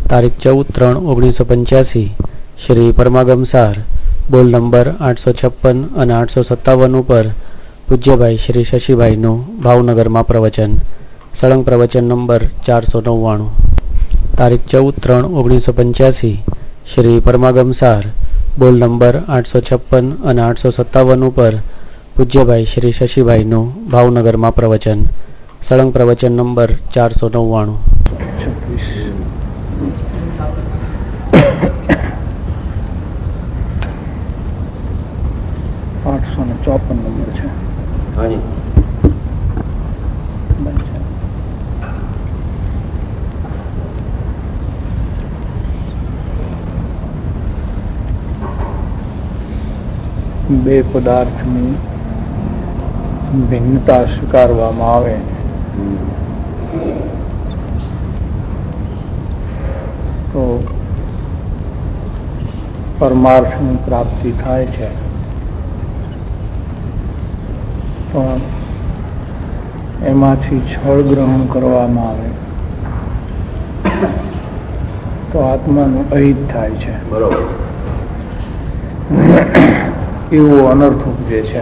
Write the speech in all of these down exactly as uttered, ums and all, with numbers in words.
તારીખ ચૌદ ત્રણ ઓગણીસો પંચ્યાસી શ્રી પરમાગમસાર બોલ નંબર આઠસો છપ્પન અને આઠસો સત્તાવન ઉપર પૂજ્યભાઈ શ્રી શશીભાઈનું ભાવનગરમાં પ્રવચન. સળંગ પ્રવચન નંબર ચારસો નવ્વાણું. તારીખ ચૌદ ત્રણ ઓગણીસો પંચ્યાસી શ્રી પરમાગમસાર બોલ નંબર આઠસો છપ્પન અને આઠસો સત્તાવન ઉપર પૂજ્યભાઈ શ્રી શશીભાઈનું ભાવનગરમાં પ્રવચન. સળંગ પ્રવચન નંબર ચારસો નવ્વાણું. આઠસો ને ચોપન નંબર છે. બે પદાર્થની ભિન્નતા સ્વીકારવામાં આવે તો પરમાર્થની પ્રાપ્તિ થાય છે, પણ એમાંથી છળ ગ્રહણ કરવામાં આવે તો આત્માનું અહિત થાય છે. બરોબર. એવો અનર્થ ઉપજે છે.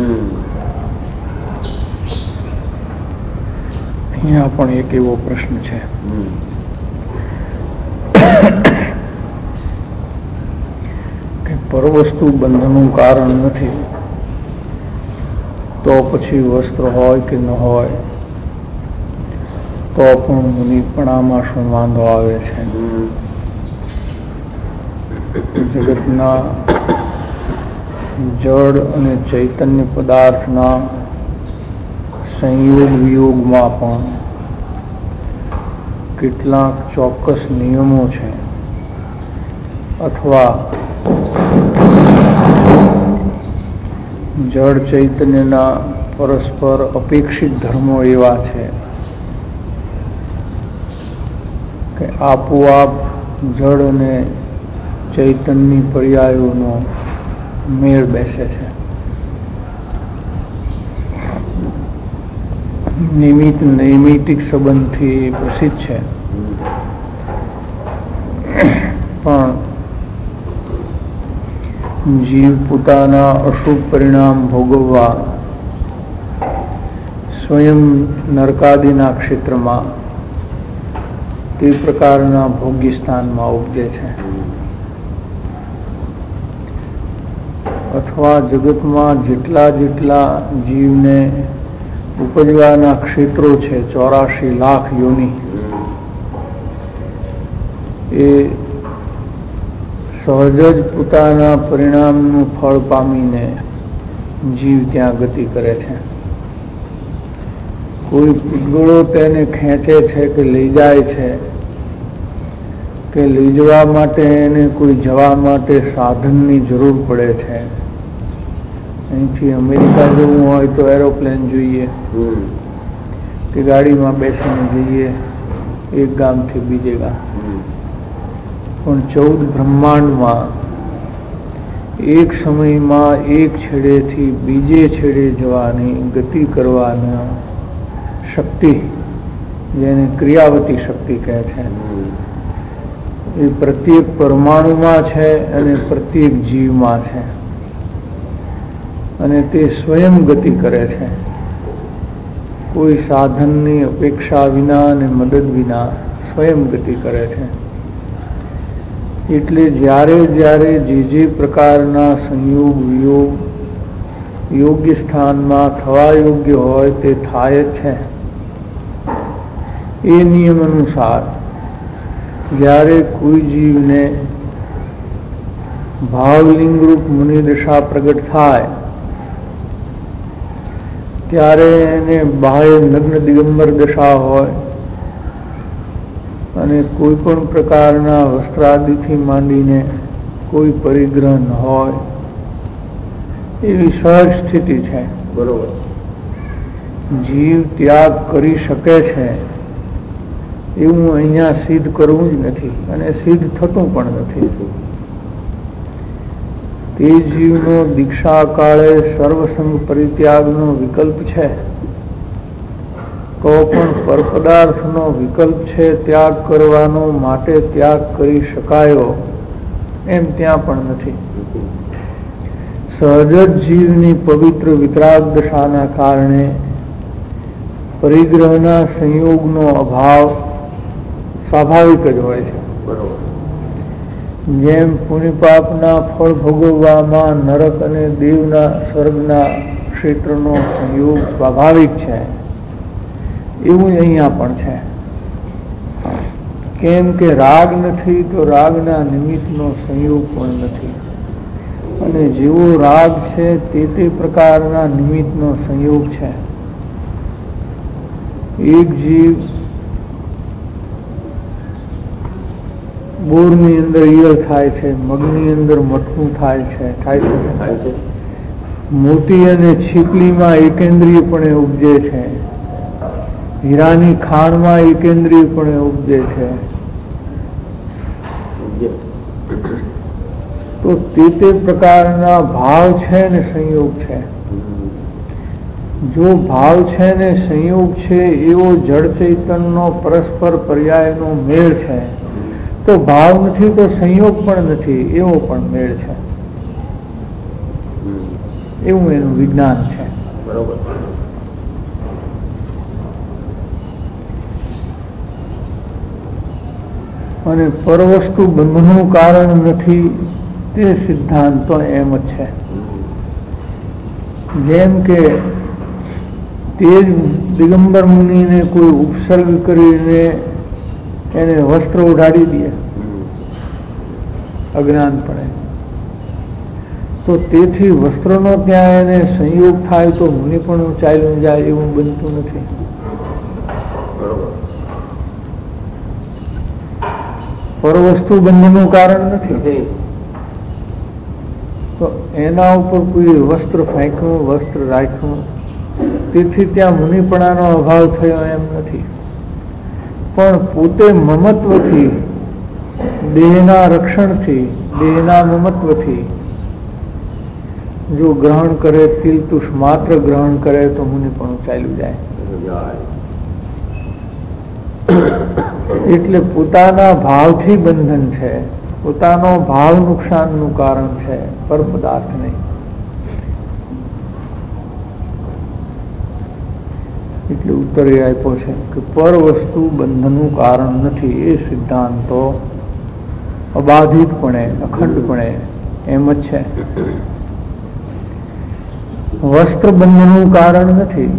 અહીંયા પણ એક એવો પ્રશ્ન છે કે પરવસ્તુ બંધનું કારણ નથી તો પછી વસ્ત્ર હોય કે ન હોય તો પણ મુનિપણામાં શું વાંધો આવે છે? જગતના જળ અને ચૈતન્ય પદાર્થના સંયોગ વિયોગમાં પણ કેટલાક ચોક્કસ નિયમો છે, અથવા જળ ચૈતન્યના પરસ્પર અપેક્ષિત ધર્મો એવા છે કે આપોઆપ જળ અને ચૈતન્ય પર્યાયોનો મેળ બેસે છે. નિમિત્ત નૈમિતિક સંબંધથી પ્રસિદ્ધ છે, પણ જીવ પોતાના અશુભ પરિણામ ભોગવવા સ્વયં નરકાદિના ક્ષેત્રમાં તે પ્રકારના ભોગ્ય સ્થાનમાં ઉપજે છે, અથવા જગતમાં જેટલા જેટલા જીવને ઉપજવાના ક્ષેત્રો છે, ચોરાશી લાખ યોની, એ સહજ જ પોતાના પરિણામનું ફળ પામીને જીવ ત્યાં ગતિ કરે છે. કોઈ પૂતગળો તેને ખેંચે છે કે લઈ જાય છે, કે લઈ જવા માટે એને કોઈ જવા માટે સાધનની જરૂર પડે છે. અહીંથી અમેરિકા જવું હોય તો એરોપ્લેન જોઈએ કે ગાડીમાં બેસીને જઈએ એક ગામથી બીજે ગામ. પણ ચૌદ બ્રહ્માંડમાં એક સમયમાં એક છેડેથી બીજે છેડે જવાની ગતિ કરવાના શક્તિ, જેને ક્રિયાવતી શક્તિ કહે છે, એ પ્રત્યેક પરમાણુમાં છે અને પ્રત્યેક જીવમાં છે, અને તે સ્વયં ગતિ કરે છે, કોઈ સાધનની અપેક્ષા વિના અને મદદ વિના સ્વયં ગતિ કરે છે. એટલે જ્યારે જ્યારે જે જે પ્રકારના સંયોગ વિયોગ યોગ્ય સ્થાનમાં થવા યોગ્ય હોય તે થાય જ છે. એ નિયમ અનુસાર જ્યારે કોઈ જીવને ભાવલિંગરૂપ મુનિદશા પ્રગટ થાય ત્યારે એને બાહ્ય નગ્ન દિગંબર દશા હોય અને કોઈ પણ પ્રકારના વસ્ત્રાદિથી માંડીને કોઈ પરિગ્રહ ન હોય એવી સહજ સ્થિતિ છે. બરોબર. જીવ ત્યાગ કરી શકે છે એવું અહીંયા સિદ્ધ કરવું જ નથી, અને સિદ્ધ થતું પણ નથી. તે જીવનો દીક્ષા કાળે સર્વસંગ પરિત્યાગનો વિકલ્પ છે, તો પણ પરપદાર્થનો વિકલ્પ છે ત્યાગ કરવાનો, માટે ત્યાગ કરી શકાયો એમ ત્યાં પણ નથી. સહજ જ જીવની પવિત્ર વિતરાગ દશાના કારણે પરિગ્રહના સંયોગનો અભાવ સ્વાભાવિક જ હોય છે. જેમ પુણ્યપાપના ફળ ભોગવવામાં નરક અને દેવના સ્વર્ગના ક્ષેત્રનો સંયોગ સ્વાભાવિક છે, એવું અહીંયા પણ છે. કેમ કે રાગ નથી તો રાગના નિમિત્તનો સંયોગ પણ નથી, અને જેવો રાગ છે તે તે પ્રકારના નિમિત્તનો સંયોગ છે. એક જીવ બોરની અંદર ઈયળ થાય છે, મગની અંદર મટકું થાય છે, થાય છે. મોતી અને છીપલીમાં એકેન્દ્રિયપણે ઉપજે છે, હીરાની ખાણમાં એકેન્દ્રિયપણે ઉપજે છે. તો તે તે પ્રકારના ભાવ છે ને સંયોગ છે. જો ભાવ છે ને સંયોગ છે એવો જળ ચૈતનનો પરસ્પર પર્યાયનો મેળ છે, તો ભાવ નથી તો સંયોગ પણ નથી એવો પણ મેળ છે. એવું એનું વિજ્ઞાન છે. બરોબર. અને પરવસ્તુ બંધનું કારણ નથી તે સિદ્ધાંત તો એમ જ છે. જેમ કે તેજ દિગંબર મુનિને કોઈ ઉપસર્ગ કરીને એને વસ્ત્ર ઉડાડી દે અજ્ઞાનપણે, તો તેથી વસ્ત્રનો ત્યાં એને સંયોગ થાય તો મુનિ પણ ચાલ્યું જાય એવું બનતું નથી. પરવસ્તુ બંધનું કારણ નથી, તો એના ઉપર કોઈ વસ્ત્ર ફેંક્યું, વસ્ત્ર રાખ્યું, તેથી ત્યાં મુનિપણાનો અભાવ થયો એમ નથી. પણ પોતે મમત્વથી, દેહના રક્ષણથી, દેહના મમત્વથી જો ગ્રહણ કરે, તિલતુષ માત્ર ગ્રહણ કરે તો મુનિપણું ચાલ્યું જાય. એટલે પોતાના ભાવથી બંધન છે, પોતાનો ભાવ નુકસાનનું કારણ છે, પર પદાર્થ નહીં. એટલે ઉત્તર એ આપ્યો છે કે પર વસ્તુ બંધનનું કારણ નથી એ સિદ્ધાંતો અબાધિતપણે, અખંડપણે એમ જ છે. વસ્ત્ર બંધનનું કારણ નથી,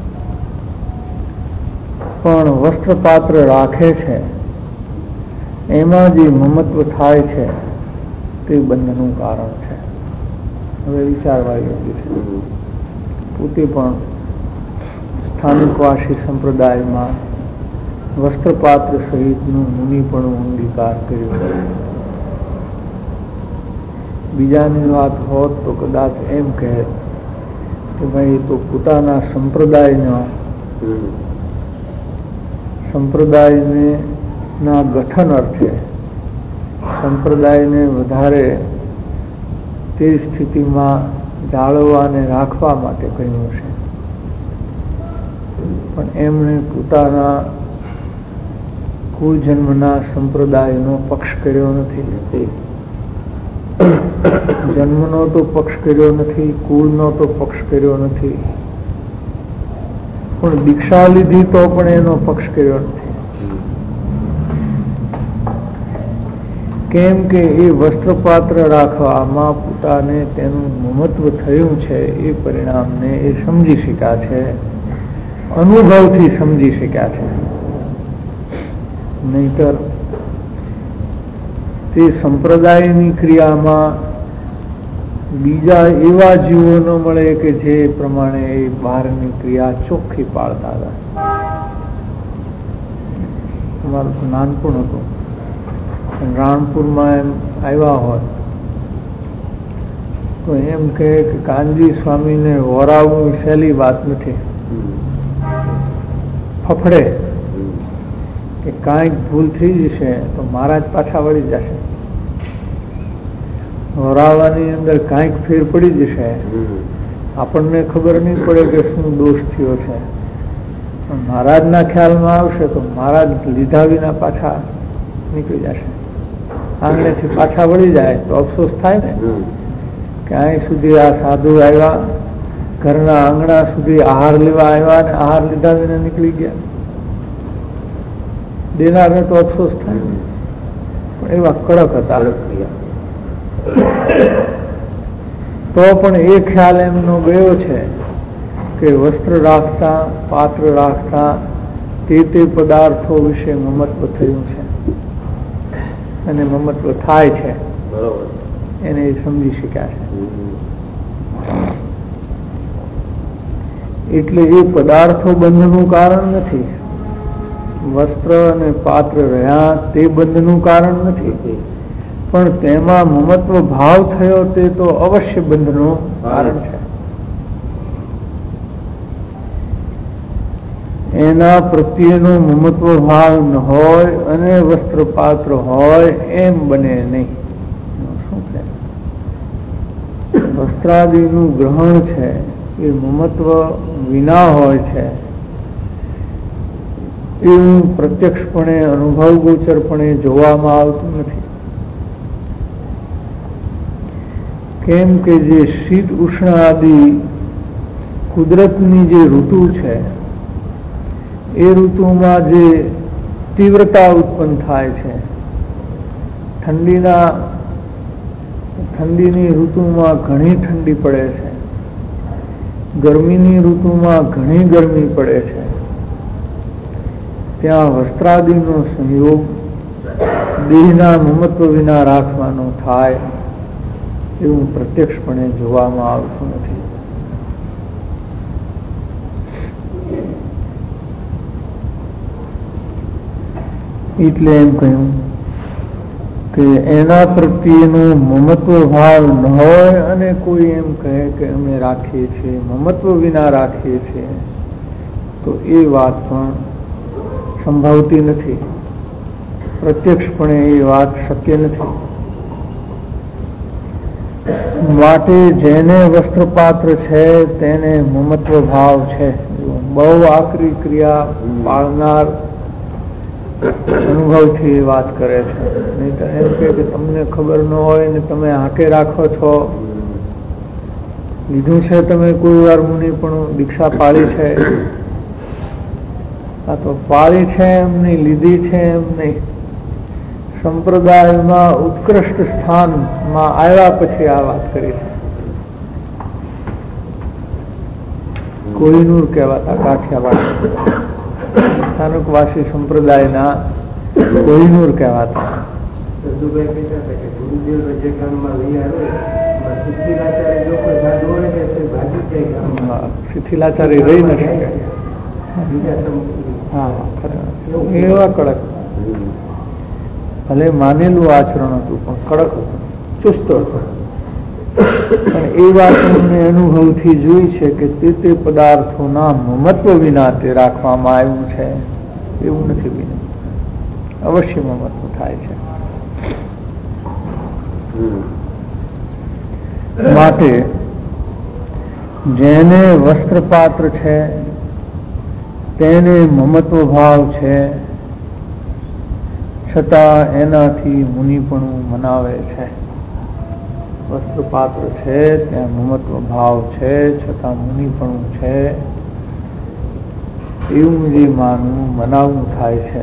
પણ વસ્ત્રપાત્ર રાખે છે એમાં જે મમત્વ થાય છે તે બંધનનું કારણ છે. હવે વિચારવા યોગ્ય છે. પોતે પણ સ્થાનિકવાસી સંપ્રદાયમાં વસ્ત્રપાત્ર સહિતનું મુનિપણું અંગીકાર કર્યો. બીજાની વાત હોત તો કદાચ એમ કહે કે ભાઈ તો પોતાના સંપ્રદાયના સંપ્રદાયને ના ગઠન અર્થે સંપ્રદાયને વધારે તે સ્થિતિમાં જાળવવા અને રાખવા માટે કહ્યું છે. પણ એમણે પોતાના કુળજન્મના સંપ્રદાયનો પક્ષ કર્યો નથી. જન્મનો તો પક્ષ કર્યો નથી, કુળનો તો પક્ષ કર્યો નથી, પણ દીક્ષા લીધી તો પણ એનો પક્ષ કર્યો નથી. કેમ કે એ વસ્ત્રપાત્ર રાખવામાં પોતાને તેનું મહત્વ થયું છે એ પરિણામને એ સમજી શક્યા છે, અનુભવથી સમજી શક્યા છે. નહીતર તે સંપ્રદાયની ક્રિયામાં બીજા એવા જીવો ન મળે કે જે પ્રમાણે એ બહારની ક્રિયા ચોખ્ખી પાળતા હતા. અમારું તો નાનપણ હતું, રાણપુરમાં એમ આવ્યા હોત તો એમ કહે કે કાનજી સ્વામીને વરાવવું સહેલી વાત નથી. ફફડે કે કાંઈક ભૂલ થઈ જશે તો મહારાજ પાછા વળી જશે, વરાવવાની અંદર કાંઈક ફેર પડી જશે, આપણને ખબર નહીં પડે કે શું દોષ થયો છે, મહારાજના ખ્યાલમાં આવશે તો મહારાજ લીધા વિના પાછા નીકળી જશે. આંગણેથી પાછા વળી જાય તો અફસોસ થાય ને કે અહીં સુધી આ સાધુ આવ્યા, ઘરના આંગણા સુધી આહાર લેવા આવ્યા અને આહાર લીધા વિના નીકળી ગયા. દેનારને તો અફસોસ થાય, પણ એવા કડક હતા. તો પણ એ ખ્યાલ એમનો ગયો છે કે વસ્ત્ર રાખતા, પાત્ર રાખતા તે તે પદાર્થો વિશે મમત્વ થયું છે અને મમત્વ થાય છે, એને એ સમજી શક્યા છે. એટલે એ પદાર્થો બંધનું કારણ નથી, વસ્ત્ર અને પાત્ર રહ્યા તે બંધનું કારણ નથી, પણ તેમાં મમત્વ ભાવ થયો તે તો અવશ્ય બંધનું કારણ છે. એના પ્રત્યેનો મમત્વ ભાવ ન હોય અને વસ્ત્ર પાત્ર હોય એમ બને નહીં. શું છે? વસ્ત્રાદિનું ગ્રહણ છે એ મમત્વ વિના હોય છે, એવું પ્રત્યક્ષપણે અનુભવ ગોચરપણે જોવામાં આવતું નથી. કેમ કે જે શીત ઉષ્ણ આદિ કુદરતની જે ઋતુ છે એ ઋતુમાં જે તીવ્રતા ઉત્પન્ન થાય છે, ઠંડીના ઠંડીની ઋતુમાં ઘણી ઠંડી પડે છે, ગરમીની ઋતુમાં ઘણી ગરમી પડે છે, ત્યાં વસ્ત્રાદિનો સંયોગ દેહના મમત્વ વિના રાખવાનો થાય એવું પ્રત્યક્ષપણે જોવામાં આવતું નથી. એટલે એમ કહ્યું કે એના પ્રત્યેનો મમત્વ ભાવ ન હોય અને કોઈ એમ કહે કે અમે રાખીએ છીએ, મમત્વ વિના રાખીએ છીએ, તો એ વાત પણ સંભવતી નથી. પ્રત્યક્ષપણે એ વાત શક્ય નથી. માટે જેને વસ્ત્રપાત્ર છે તેને મમત્વ ભાવ છે. બહુ આકરી ક્રિયા પાળનાર અનુભવથી વાત કરે છે. નહીં તો એમ કે તમને ખબર ન હોય ને તમે હાકે રાખો છો, લીધું છે તમે કોઈ વાર મુનિ પણ દીક્ષા પાળી છે, આ તો પાળી છે એમ નહીં, લીધી છે એમ નહીં, સંપ્રદાયમાં ઉત્કૃષ્ટ સ્થાનમાં આવ્યા પછી આ વાત કરી છે. કોહિનૂર કહેવાતા કાઠિયાવાડ સ્થાનકવાસી સંપ્રદાયના કોહિનૂર કહેવાતા. શિથિલાચારી રહી ન શકે. હા, એવા કડક, ભલે માનેલું આચરણ હતું પણ કડક હતું, ચુસ્ત હતું. પણ એ વાત અમને અનુભવથી જોઈ છે કે તે તે પદાર્થોના મમત્વ વિના તે રાખવામાં આવ્યું છે એવું નથી બન્યું. અવશ્ય મમત્વ થાય છે. માટે જેને વસ્ત્રપાત્ર છે તેને મમત્વ ભાવ છે, છતાં એનાથી મુનિપણું મનાવે છે. વસ્ત્રપાત્ર છે ત્યાં મમત્વ ભાવ છે, છતાં મુનિપણું છે એવું જે માનવું, મનાવવું થાય છે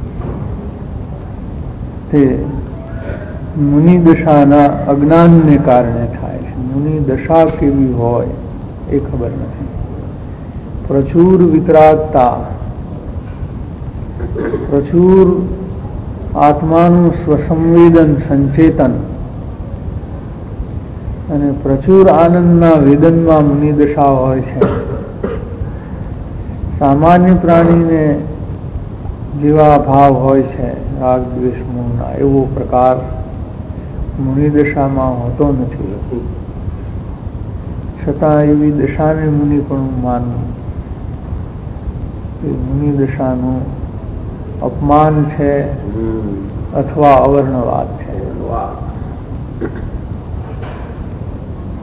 તે મુનિ દશાના અજ્ઞાનને કારણે થાય છે. મુનિ દશા કેવી હોય એ ખબર નથી. પ્રચુર વિતરાગતા, પ્રચુર આત્માનું સ્વસંવેદન સંચેતન અને પ્રચુર આનંદના વેદનમાં મુનિ દશા હોય છે. સામાન્ય પ્રાણીને જેવા ભાવ હોય છે રાગ દ્વેષ મોહના, એવો પ્રકાર મુનિ દશામાં હોતો નથી. છતાં એવી દશાને મુનિ પણ માનવું એ મુનિ દશાનું અપમાન છે અથવા અવર્ણવાદ છે.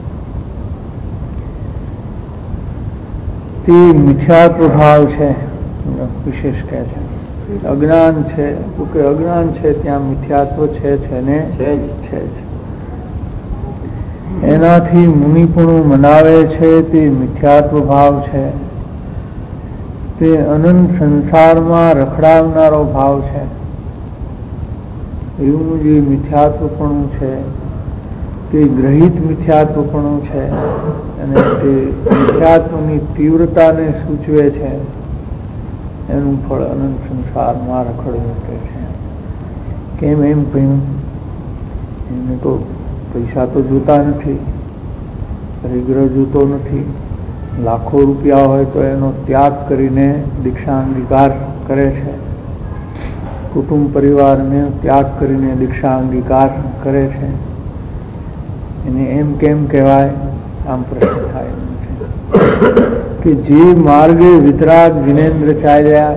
તે મિથ્યાત્વ ભાવ છે. વિશેષ કહે છે. અજ્ઞાન છે કે અજ્ઞાન છે ત્યાં મિથ્યાત્વ છે છે ને છે જ. એનાથી મુનિપણું મનાવે છે તે મિથ્યાત્વ ભાવ છે, તે અનંત સંસારમાં રખડાવનારો ભાવ છે. એવું જે મિથ્યાત્વપણું છે તે ગ્રહિત મિથ્યાત્વપણું છે અને તે મિથ્યાત્વની તીવ્રતાને સૂચવે છે. એનું ફળ અનંત સંસારમાં રખડવું કે છે. કેમ એમ કહ્યું? એને તો પૈસા તો જોતા નથી, પરિગ્રહ જોતો નથી. લાખો રૂપિયા હોય તો એનો ત્યાગ કરીને દીક્ષા અંગીકાર કરે છે. કુટુંબ પરિવારને ત્યાગ કરીને દીક્ષા અંગીકાર કરે છે. એને એમ કેમ કહેવાય? આમ પ્રશ્ન થાય છે કે જે માર્ગે વિતરાગ વિનેન્દ્ર ચાલ્યા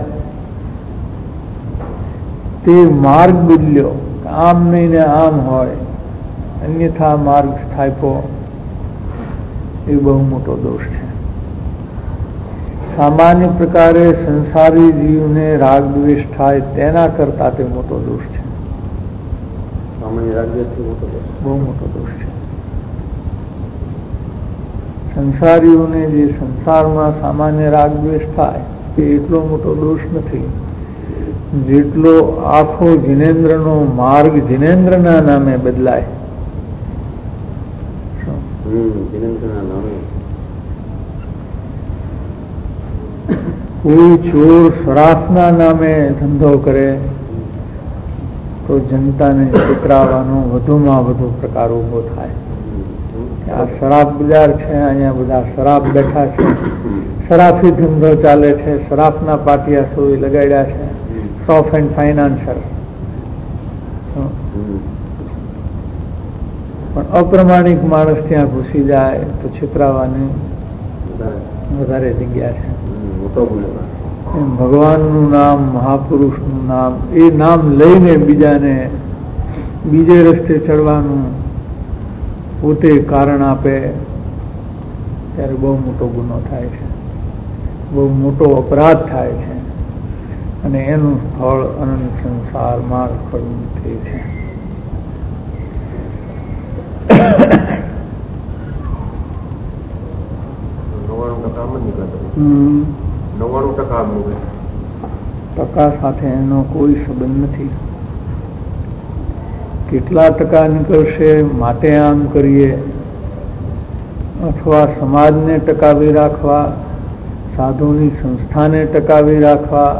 તે માર્ગ બદલ્યો. આમ નહીં ને આમ હોય, અન્યથા માર્ગ સ્થાપ્યો, એ બહુ મોટો દોષ છે. સામાન્ય પ્રકારે સંસારી જીવને રાગ દ્વેષ થાય તેના કરતા તે મોટો દોષ છે. સામાન્ય રાગ દ્વેષ બહુ મોટો દોષ છે. સંસારીઓને જે સંસારમાં સામાન્ય રાગ દ્વેષ થાય તે એટલો મોટો દોષ નથી જેટલો આખો જિનેન્દ્રનો માર્ગ જિનેન્દ્રના નામે બદલાય. કોઈ ચોર શરાફના નામે ધંધો કરે તો જનતાને છેતરાવાનો વધુમાં વધુ પ્રકાર ઉભો થાય. આ શરાબ બજાર છે, અહીંયા બધા શરાબ બેઠા છે, શરાફી ધંધો ચાલે છે, શરાફના પાટિયા સોય લગાડ્યા છે, સોફ એન્ડ ફાઇનાન્સર. પણ અપ્રમાણિક માણસ ત્યાં ઘૂસી જાય તો છેતરાવાની વધારે જગ્યા છે. ભગવાનનું નામ, મહાપુરુષનું નામ, એ નામ લઈને બીજાને બીજે રસ્તે ચડવાનું પોતે કારણ આપે ત્યારે બહુ મોટો ગુનો થાય છે, બહુ મોટો અપરાધ થાય છે અને એનું ફળ અનંત સંસારમાં રખડવું તે છે. નવ્વાણું ટકા ટકા સાથે એનો કોઈ સંબંધ નથી. કેટલા ટકા નીકળશે માટે આમ કરીએ, અથવા સમાજને ટકાવી રાખવા, સાધુની સંસ્થાને ટકાવી રાખવા,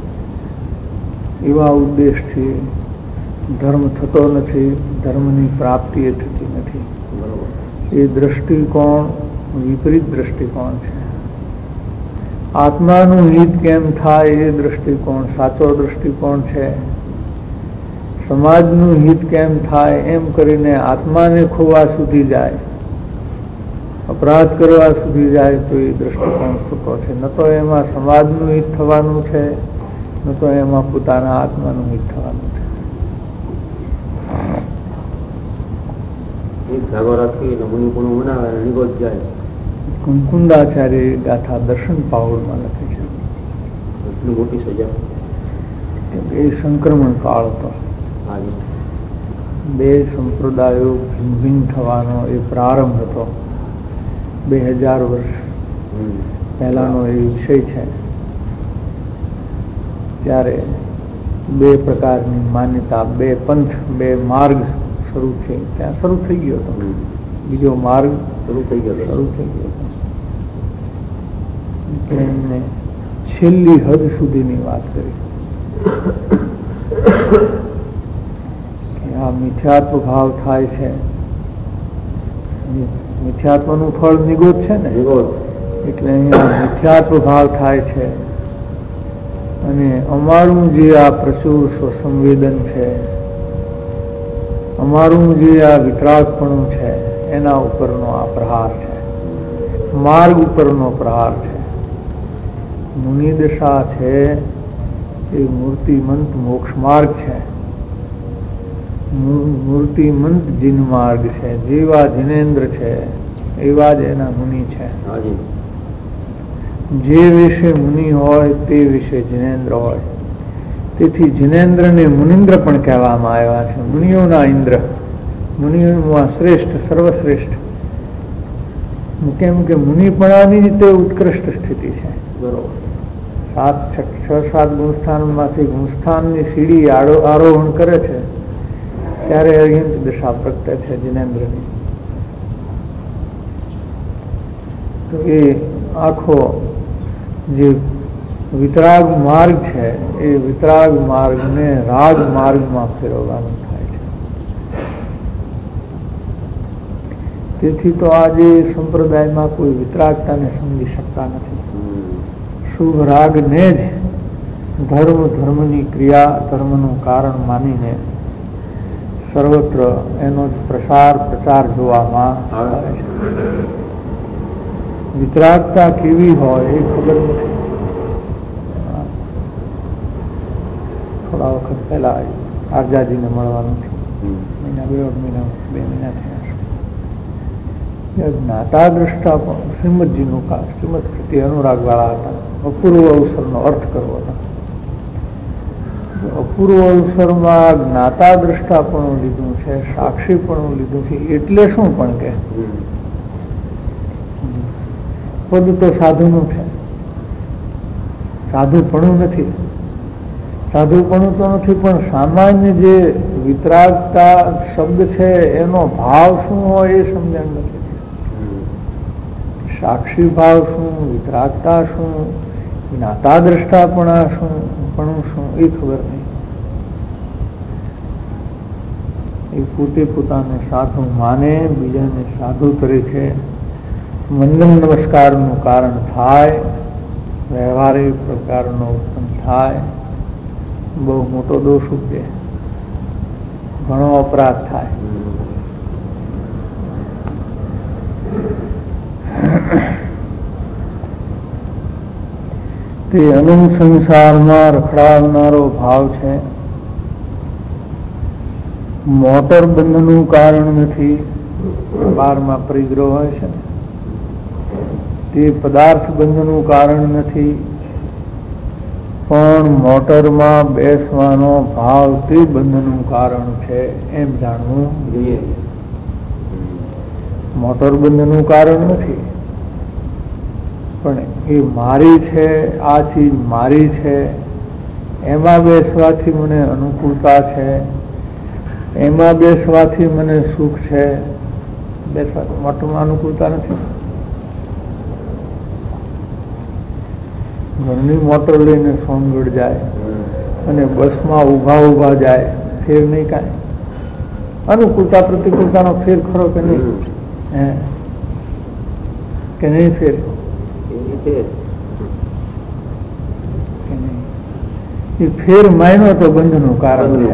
એવા ઉદ્દેશથી ધર્મ થતો નથી, ધર્મની પ્રાપ્તિ એ થતી નથી. એ દ્રષ્ટિકોણ વિપરીત દ્રષ્ટિકોણ છે. આત્માનું હિત કેમ થાય એ દ્રષ્ટિકોણ સાચો દ્રષ્ટિકોણ છે. સમાજનું હિત કેમ થાય એમ કરીને આત્માને ખોવા સુધી જાય, અપરાધ કરવા સુધી જાય તો એ દ્રષ્ટિકોણ ખોટો છે. ન તો એમાં સમાજનું હિત થવાનું છે, ન તો એમાં પોતાના આત્માનું હિત થવાનું છે. કુંકુંદાચાર્ય ગાથા દર્શન પાઉલમાં લખે છે. એટલી મોટી સજા. એ સંક્રમણ કાળ હતો. બે સંપ્રદાયો ભિન્ન ભિન્ન થવાનો એ પ્રારંભ હતો. બે હજાર વર્ષ પહેલાનો એ વિષય છે. ત્યારે બે પ્રકારની માન્યતા, બે પંથ, બે માર્ગ શરૂ થઈ ત્યાં શરૂ થઈ ગયો હતો. બીજો માર્ગ શરૂ થઈ ગયો શરૂ થઈ ગયો હતો એમને છેલ્લી હદ સુધીની વાત કરી કે આ મિથ્યાત્વ ભાવ થાય છે. મિથ્યાત્વનું ફળ નિગોદ છે ને, એટલે અહીંયા મિથ્યાત્વ ભાવ થાય છે અને અમારું જે આ પ્રચુર સ્વસંવેદન છે, અમારું જે આ વિતરાગપણું છે એના ઉપરનો આ પ્રહાર છે, માર્ગ ઉપરનો પ્રહાર છે. મુનિદશા છે એ મૂર્તિમંત મોક્ષ માર્ગ છે, મૂર્તિમંત જીન માર્ગ છે. જેવા જીનેન્દ્ર છે એવા જ એના મુનિ છે. જે વિશે મુનિ હોય તે વિશે જિનેન્દ્ર હોય. તેથી જિનેન્દ્રને મુનિન્દ્ર પણ કહેવામાં આવ્યા છે. મુનિઓના ઇન્દ્ર, મુનિઓમાં શ્રેષ્ઠ, સર્વશ્રેષ્ઠ. કેમ કે મુનિપણાની જ તે ઉત્કૃષ્ટ સ્થિતિ છે. બરોબર. સાત છ સાત ગુણસ્થાનમાંથી ગુણસ્થાનની સીડી આડો આરોહણ કરે છે ત્યારે અર્યંત દશા પ્રગટે છે જિનેન્દ્રની. તો એ આખો જે વિતરાગ માર્ગ છે એ વિતરાગ માર્ગને રાગ માર્ગમાં ફેરવવાનું થાય છે. તેથી તો આજે સંપ્રદાયમાં કોઈ વિતરાગતાને સમજી શકતા નથી. શુભ રાગને જ ધર્મ, ધર્મની ક્રિયા, ધર્મનું કારણ માનીને સર્વત્ર એનો જ પ્રસાર પ્રચાર જોવામાં આવે છે. વિતરાગતા કેવી હોય એ ખબર નથી. થોડા વખત પહેલા આરજાજીને મળવાનું થયું, મહિના બે મહિના બે મહિના થયા. જ્ઞાતા દ્રષ્ટા પણ શ્રીમદજીનું કામ, શ્રીમદ પ્રત્યે અનુરાગ વાળા હતા. અપૂર્વ અવસરનો અર્થ કરવો હતો. અપૂર્વ અવસરમાં જ્ઞાતા દ્રષ્ટા પણ લીધું છે, સાક્ષી પણ લીધું છે. એટલે શું પણ કે પદ તો સાધુનું છે, સાધુપણું નથી. સાધુપણું તો નથી, પણ સામાન્ય જે વિતરાગતા શબ્દ છે એનો ભાવ શું હોય એ સમજણ નથી. સાક્ષી ભાવ શું, વિતરાગતા શું, જ્ઞાતા દ્રષ્ટાપણા શું, પણ શું એ ખબર નહીં. એ પોતે પોતાને સાધુ માને, બીજાને સાધુ તરીકે વંદન નમસ્કારનું કારણ થાય, વ્યવહારિક પ્રકારનો ઉત્પન્ન થાય, બહુ મોટો દોષ ઉપજે, ઘણો અપરાધ થાય. તે અનંત સંસારમાં રખડાવનારો ભાવ છે. મોટર બંધનું કારણ નથી. બારમાં પરિગ્રહ હોય છે ને, તે પદાર્થ બંધનું કારણ નથી, પણ મોટરમાં બેસવાનો ભાવ તે બંધનું કારણ છે એમ જાણવું જોઈએ. મોટર બંધનું કારણ નથી, પણ એ મારી છે, આ ચીજ મારી છે, એમાં બેસવાથી મને અનુકૂળતા છે, એમાં બેસવાથી મને સુખ છે. બેસવાથી મોટરમાં અનુકૂળતા નથી. ઘરની મોટર લઈને સોનગઢ જાય અને બસમાં ઉભા ઉભા જાય, ફેર નહીં કાંઈ. અનુકૂળતા પ્રતિકૂળતાનો ફેર ખરો કે નહીં? હે કે નહીં ફેર? એ ફેર માયનો તો બંધનું કારણ છે.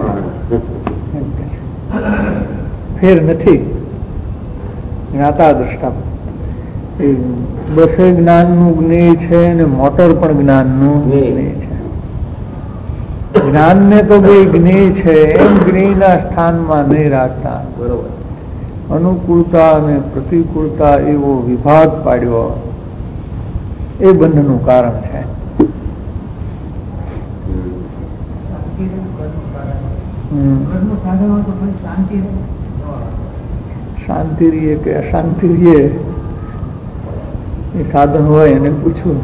ફેર નથી. જ્ઞાતા દ્રષ્ટા એ બસે જ્ઞાનનું જ્ઞેય છે અને મોટર પણ જ્ઞાનનું જ્ઞેય છે. જ્ઞાનને તો બે જ્ઞેય છે એમ જ્ઞેયના સ્થાનમાં નહીં રાખતા. બરોબર. અનુકૂળતા અને પ્રતિકૂળતા એવો વિભાગ પાડ્યો, એ બંધનું કારણ છે. શાંતિ રહીએ કે અશાંતિ રહીએ એ સાધન હોય એને પૂછવું.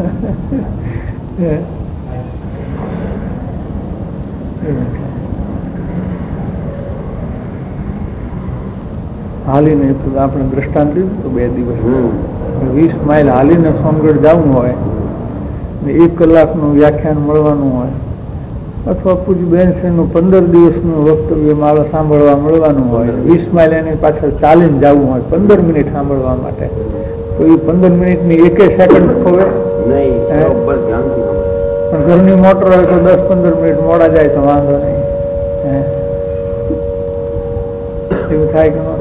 હાલીને આપણે દ્રષ્ટાંત દીધું તો બે દિવસ વીસ માઇલ હાલીને સોનગઢ જવું હોય ને એક કલાકનું વ્યાખ્યાન મળવાનું હોય, અથવા પૂજ બેનશ્રીનું પંદર દિવસનું વક્તવ્ય માળો સાંભળવા મળવાનું હોય, વીસ માઇલ એની પાછળ ચાલીને જવું હોય પંદર મિનિટ સાંભળવા માટે, તો એ પંદર મિનિટની એકે સેકન્ડ ખોવે નહીં. પણ ઘરની મોટર હોય તો દસ પંદર મિનિટ મોડા જાય તો વાંધો નહીં. એવું થાય કે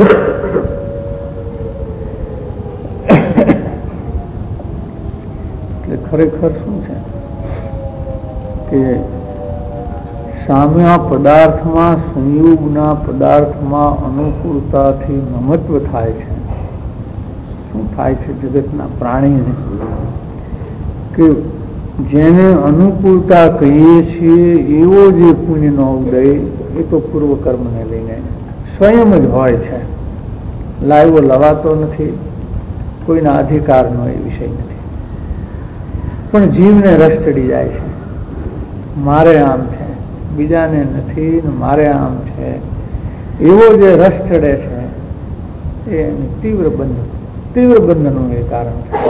એટલે ખરેખર શું છે કે સામ્યા પદાર્થમાં, સંયોગના પદાર્થમાં અનુકૂળતાથી મમત્વ થાય છે. શું થાય છે જગતના પ્રાણીને? કે જેને અનુકૂળતા કહીએ છીએ એવો જે પુણ્યનો ઉદય એ તો પૂર્વ કર્મને લઈને સ્વયં જ હોય છે, લાવ્યો લવાતો નથી, કોઈના અધિકારનો એ વિષય નથી. પણ જીવને રસ ચડી જાય છે, મારે આમ છે, બીજાને નથી ને મારે આમ છે, એવો જે રસ ચડે છે એ તીવ્ર બંધન તીવ્ર બંધનનું એ કારણ છે.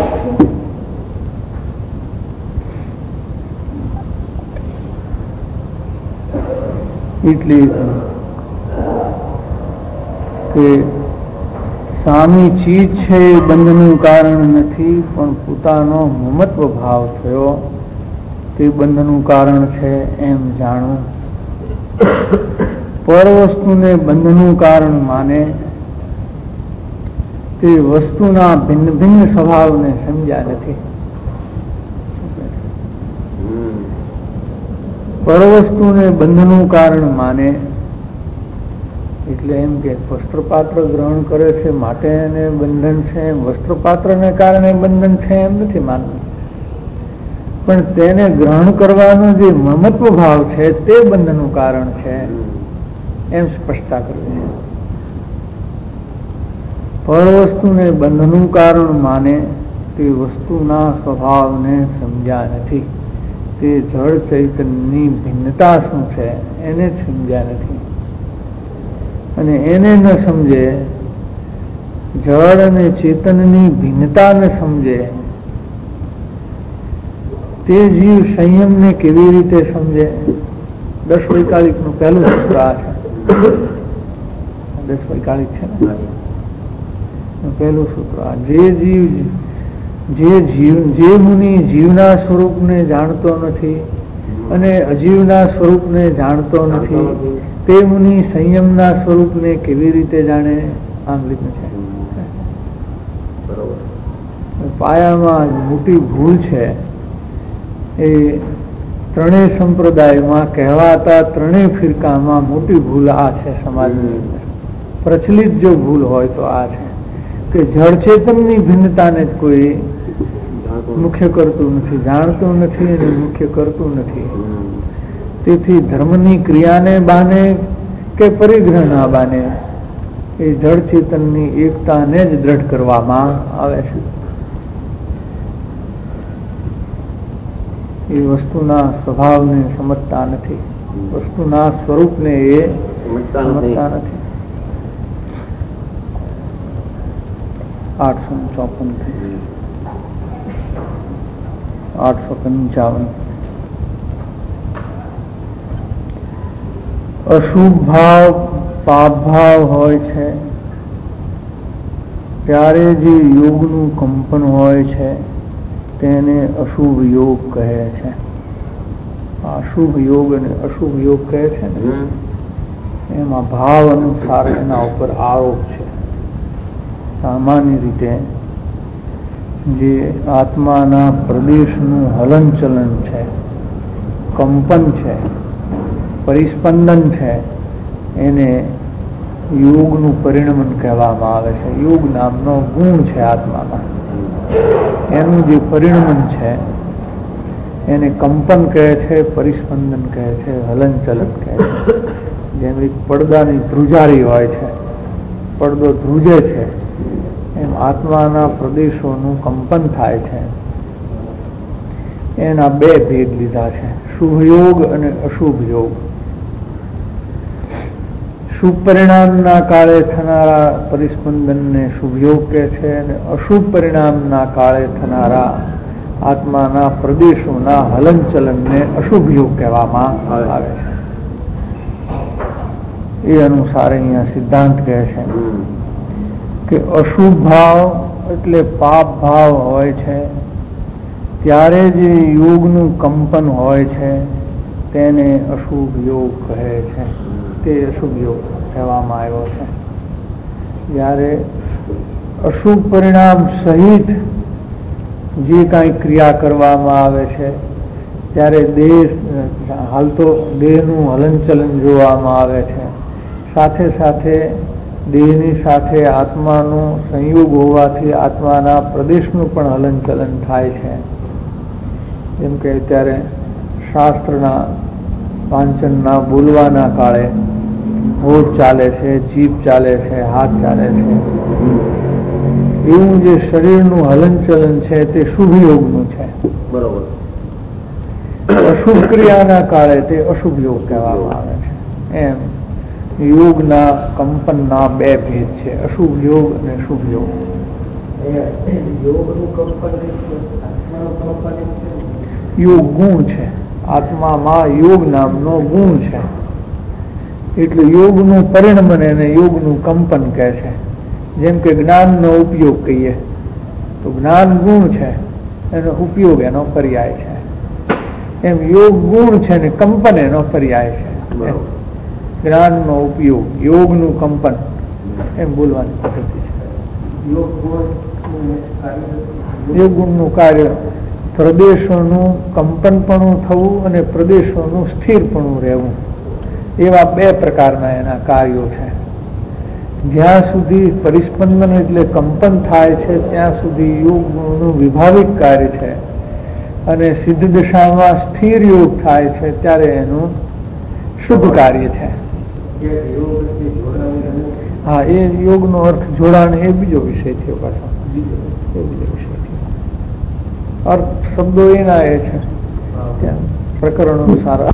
એટલી કે સામી ચીજ છે એ બંધનું કારણ નથી, પણ પોતાનો મમત્વ ભાવ થયો તે બંધનું કારણ છે એમ જાણવું. પર વસ્તુને બંધનું કારણ માને તે વસ્તુના ભિન્ન ભિન્ન સ્વભાવને સમજ્યા નથી. પર વસ્તુને બંધનું કારણ માને એટલે એમ કે વસ્ત્રપાત્ર ગ્રહણ કરે છે માટે એને બંધન છે, વસ્ત્રપાત્રને કારણે બંધન છે એમ નથી માનવું, પણ તેને ગ્રહણ કરવાનો જે મમત્વ ભાવ છે તે બંધનનું કારણ છે એમ સ્પષ્ટતા કરવી છે. પર વસ્તુને બંધનું કારણ માને તે વસ્તુના સ્વભાવને સમજ્યા નથી, તે જળ ચૈતન્યની ભિન્નતા શું છે એને જ સમજ્યા નથી. અને એને ન સમજે, જળ અને ચેતનની ભિન્નતા ન સમજે તે જીવ સંયમને કેવી રીતે સમજે? દસ વૈકાલિક નું પહેલું સૂત્ર આ છે. દસ વૈકાલિક છે ને પહેલું સૂત્ર આ. જે જીવ જે જીવ જે મુનિ જીવના સ્વરૂપને જાણતો નથી અને અજીવના સ્વરૂપને જાણતો નથી તે મુનિ સંયમના સ્વરૂપને કેવી રીતે જાણે? આમ લીધું છે. પાયામાં મોટી ભૂલ છે એ ત્રણેય સંપ્રદાયમાં કહેવાતા ત્રણેય ફિરકામાં મોટી ભૂલ આ છે. સમાજની અંદર પ્રચલિત જો ભૂલ હોય તો આ છે કે જળ ચેતનની ભિન્નતાને જ કોઈ મુખ્ય કરતું નથી, જાણતું નથી અને મુખ્ય કરતું નથી. તેથી ધર્મની ક્રિયાને બાને કે પરિગ્રહના બાને એ જળ ચેતનની એકતાને જ દ્રઢ કરવામાં આવે છે. એ વસ્તુના સ્વભાવને સમજતા નથી, વસ્તુના સ્વરૂપને એ સમજતા નથી. આઠસો ચોપન આઠસો પંચાવન અશુભ ભાવ પાપ ભાવ હોય છે ત્યારે જે યોગનું કંપન હોય છે તેને અશુભ યોગ કહે છે. અશુભ યોગ અને અશુભ યોગ કહે છે ને એમાં ભાવ અનુસાર એના ઉપર આરોપ છે. સામાન્ય રીતે જે આત્માના પ્રદેશનું હલનચલન છે, કંપન છે, પરિસ્પંદન છે એને યોગનું પરિણમન કહેવામાં આવે છે. યોગ નામનો ગુણ છે આત્મામાં, એનું જે પરિણમન છે એને કંપન કહે છે, પરિસ્પંદન કહે છે, હલનચલન કહે છે. જેમ એક પડદાની ધ્રુજારી હોય છે, પડદો ધ્રુજે છે એમ આત્માના પ્રદેશોનું કંપન થાય છે. એના બે ભેદ લીધા છે, શુભ યોગ અને અશુભ યોગ. શુભ પરિણામના કાળે થનારા પરિસ્પંદનને શુભ યોગ કહે છે અને અશુભ પરિણામના કાળે થનારા આત્માના પ્રદેશોના હલનચલનને અશુભ યોગ કહેવામાં આવે છે. એ અનુસાર અહીંયા સિદ્ધાંત કહે છે કે અશુભ ભાવ એટલે પાપ ભાવ હોય છે ત્યારે જે યોગનું કંપન હોય છે તેને અશુભ યોગ કહે છે. તે અશુભ યોગ કહેવામાં આવ્યો છે. જ્યારે અશુભ પરિણામ સહિત જે કાંઈ ક્રિયા કરવામાં આવે છે ત્યારે દેહ હાલતો દેહનું હલનચલન જોવામાં આવે છે. સાથે સાથે દેહની સાથે આત્માનો સંયોગ હોવાથી આત્માના પ્રદેશનું પણ હલનચલન થાય છે. જેમ કે અત્યારે શાસ્ત્રના વાંચનના બોલવાના કાળે હોઠ ચાલે છે, જીભ ચાલે છે, હાથ ચાલે છે, એવું જે શરીરનું હલનચલન છે તે શુભ યોગનું છે. બરોબર. અશુભ ક્રિયાના કાળે તે અશુભ યોગ કહેવામાં આવે છે. એમ યોગના કંપનના બે ભેદ છે, અશુભ યોગ અને શુભ યોગ. યોગ ગુણ છે, આત્મામાં યોગ નામનો ગુણ છે. એટલે યોગનું પરિણમન એને યોગનું કંપન કહે છે. જેમ કે જ્ઞાનનો ઉપયોગ કહીએ તો જ્ઞાન ગુણ છે, એનો ઉપયોગ એનો પર્યાય છે. એમ યોગ ગુણ છે ને કંપન એનો પર્યાય છે. જ્ઞાનનો ઉપયોગ, યોગનું કંપન, એમ બોલવાની પદ્ધતિ છે. યોગ ગુણનું કાર્ય પ્રદેશોનું કંપનપણું થવું અને પ્રદેશોનું સ્થિરપણું રહેવું, એવા બે પ્રકારના એના કાર્યો છે. જ્યાં સુધી પરિસ્પંદન એટલે કંપન થાય છે ત્યાં સુધી યોગ ગુણનું વિભાવિક કાર્ય છે, અને સિદ્ધ દશામાં સ્થિર યોગ થાય છે ત્યારે એનું શુભ કાર્ય છે. હા, એ યોગનો અર્થ જોડાણ એ બીજો વિષય છે. પાછો એ બીજો વિષય છે. અર્થ શબ્દો એના એ છે, ત્યાં પ્રકરણો સારા.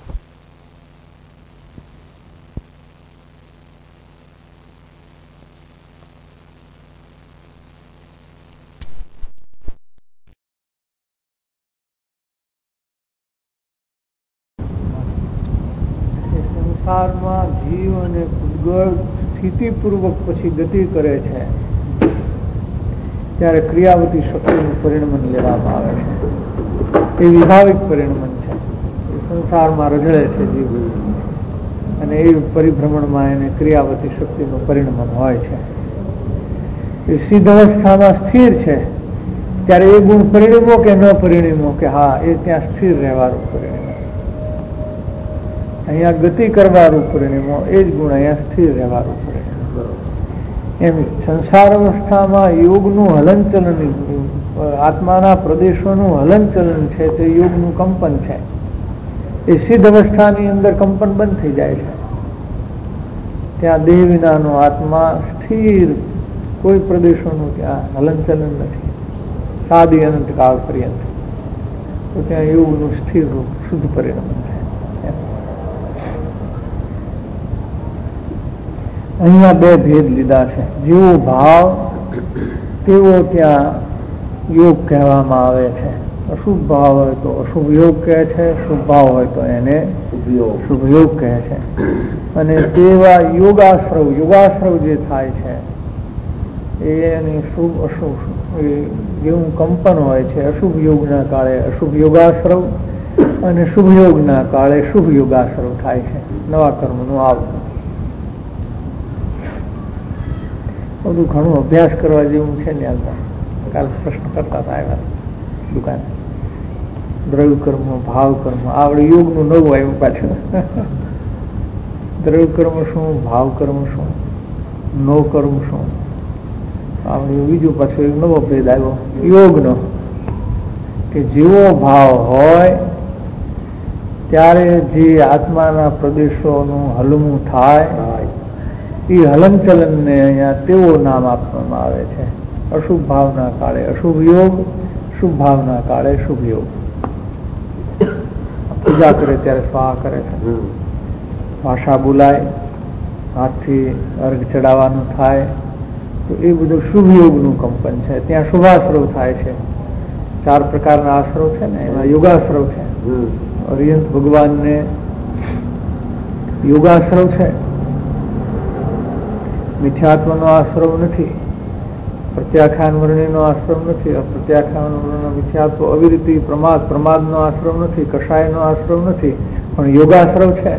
સંસારમાં જીવ અને પૂતગળ સ્થિતિપૂર્વક પછી ગતિ કરે છે ત્યારે ક્રિયાવતી શક્તિનું પરિણમન લેવામાં આવે છે. એ વિભાવિક પરિણમન છે. એ સંસારમાં રઝળે છે જીવ, અને એ પરિભ્રમણમાં એને ક્રિયાવતી શક્તિનું પરિણમન હોય છે. એ સિદ્ધ અવસ્થામાં સ્થિર છે ત્યારે એ ગુણ પરિણમો કે ન પરિણમો, કે હા એ ત્યાં સ્થિર રહેવાનું પરિણમ, અહીંયા ગતિ કરવાનું પરિણમો, એ જ ગુણ અહીંયા સ્થિર રહેવાનું પરિણમ. એમ સંસાર અવસ્થામાં યોગનું હલનચલન, આત્માના પ્રદેશોનું હલનચલન છે તે યોગનું કંપન છે. એ સિદ્ધ અવસ્થાની અંદર કંપન બંધ થઈ જાય છે. ત્યાં દેહ વિનાનો આત્મા સ્થિર, કોઈ પ્રદેશોનું ત્યાં હલનચલન નથી, સાદી અનંત કાળ પર્યંત. તો ત્યાં યોગનું સ્થિર રૂપ શુદ્ધ પરિણમન છે. અહીંયા બે ભેદ લીધા છે. જેવો ભાવ તેવો ત્યાં યોગ કહેવામાં આવે છે. અશુભ ભાવ હોય તો અશુભ યોગ કહે છે, શુભ ભાવ હોય તો એને શુભ યોગ કહે છે. અને તેવા યોગાશ્રવ, યોગાશ્રવ જે થાય છે એની શુભ અશુભ જેવું કંપન હોય છે. અશુભ યોગના કાળે અશુભ યોગાશ્રવ અને શુભ યોગના કાળે શુભ યોગાશ્રવ થાય છે. નવા કર્મનું આવવું, બધું ઘણું અભ્યાસ કરવા જેવું છે ને. કાલ પ્રશ્ન કરતા હતા આવ્યા દુકાને, દ્રવ્ય કર્મ, ભાવ કર્મ, આવડે યોગનું નવું આવ્યું પાછું. દ્રવ્ય કર્મ શું, ભાવ કર્મ શું, નો કર્મ શું, આવડે બીજું પાછું એક નવો ભેદ આવ્યો યોગનો, કે જેવો ભાવ હોય ત્યારે જે આત્માના પ્રદેશોનું હલવું થાય એ હલનચલનને અહીંયા તેવો નામ આપવામાં આવે છે. અશુભ ભાવના કાળે અશુભ યોગ, શુભ ભાવના કાળે શુભ યોગ. પૂજા કરે ત્યારે સ્વાહા કરે છે, ભાષા બોલાય, હાથથી અર્ઘ ચડાવવાનું થાય, તો એ બધું શુભ યોગનું કંપન છે. ત્યાં શુભાશ્રવ થાય છે. ચાર પ્રકારના આશ્રવ છે ને, એમાં યોગાશ્રવ છે. અરિયંત ભગવાનને યોગાશ્રવ છે. મિથ્યાત્વનો આશ્રવ નથી, પ્રત્યાખ્યાન વર્ણિનો આશ્રમ નથી, અપ્રત્યાખ્યાન વર્ણ મિથ્યાત્વ, અવિરતિ, પ્રમાદ, પ્રમાદનો આશ્રમ નથી, કષાયનો આશ્રમ નથી, પણ યોગાશ્રવ છે.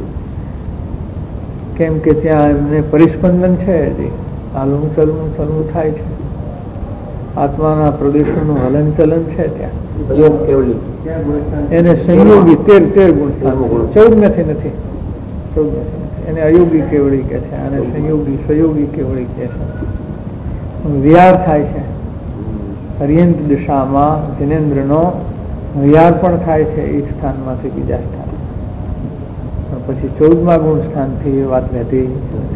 કેમ કે ત્યાં એમને પરિસ્પંદન છે, હાલવું ચલવું ચલવું થાય છે, આત્માના પ્રદેશોનું હલન ચલન છે. ત્યાં યોગ કેવલી એને સંયોગી તેર તેર ગુણ સ્થાન, ચૌદ નથી નથી ચૌદ નથી એને અયોગી કેવળી કે છે, અને સંયોગી સહયોગી કેવળી કે છે. વિહાર થાય છે. હરિયંત દિશામાં જિનેન્દ્રનો વિહાર પણ થાય છે એક સ્થાનમાંથી બીજા સ્થાન, પણ પછી ચૌદમા ગુણ સ્થાનથી એ વાત રહેતી નથી.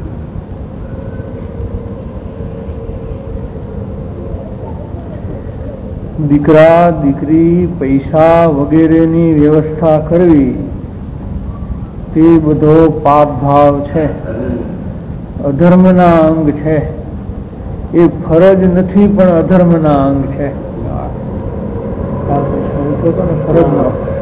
દીકરા દીકરી પૈસા વગેરેની વ્યવસ્થા કરવી તે બધો પાપ ભાવ છે, અધર્મના અંગ છે. એ ફરજ નથી પણ અધર્મના અંગ છે. ફરજનો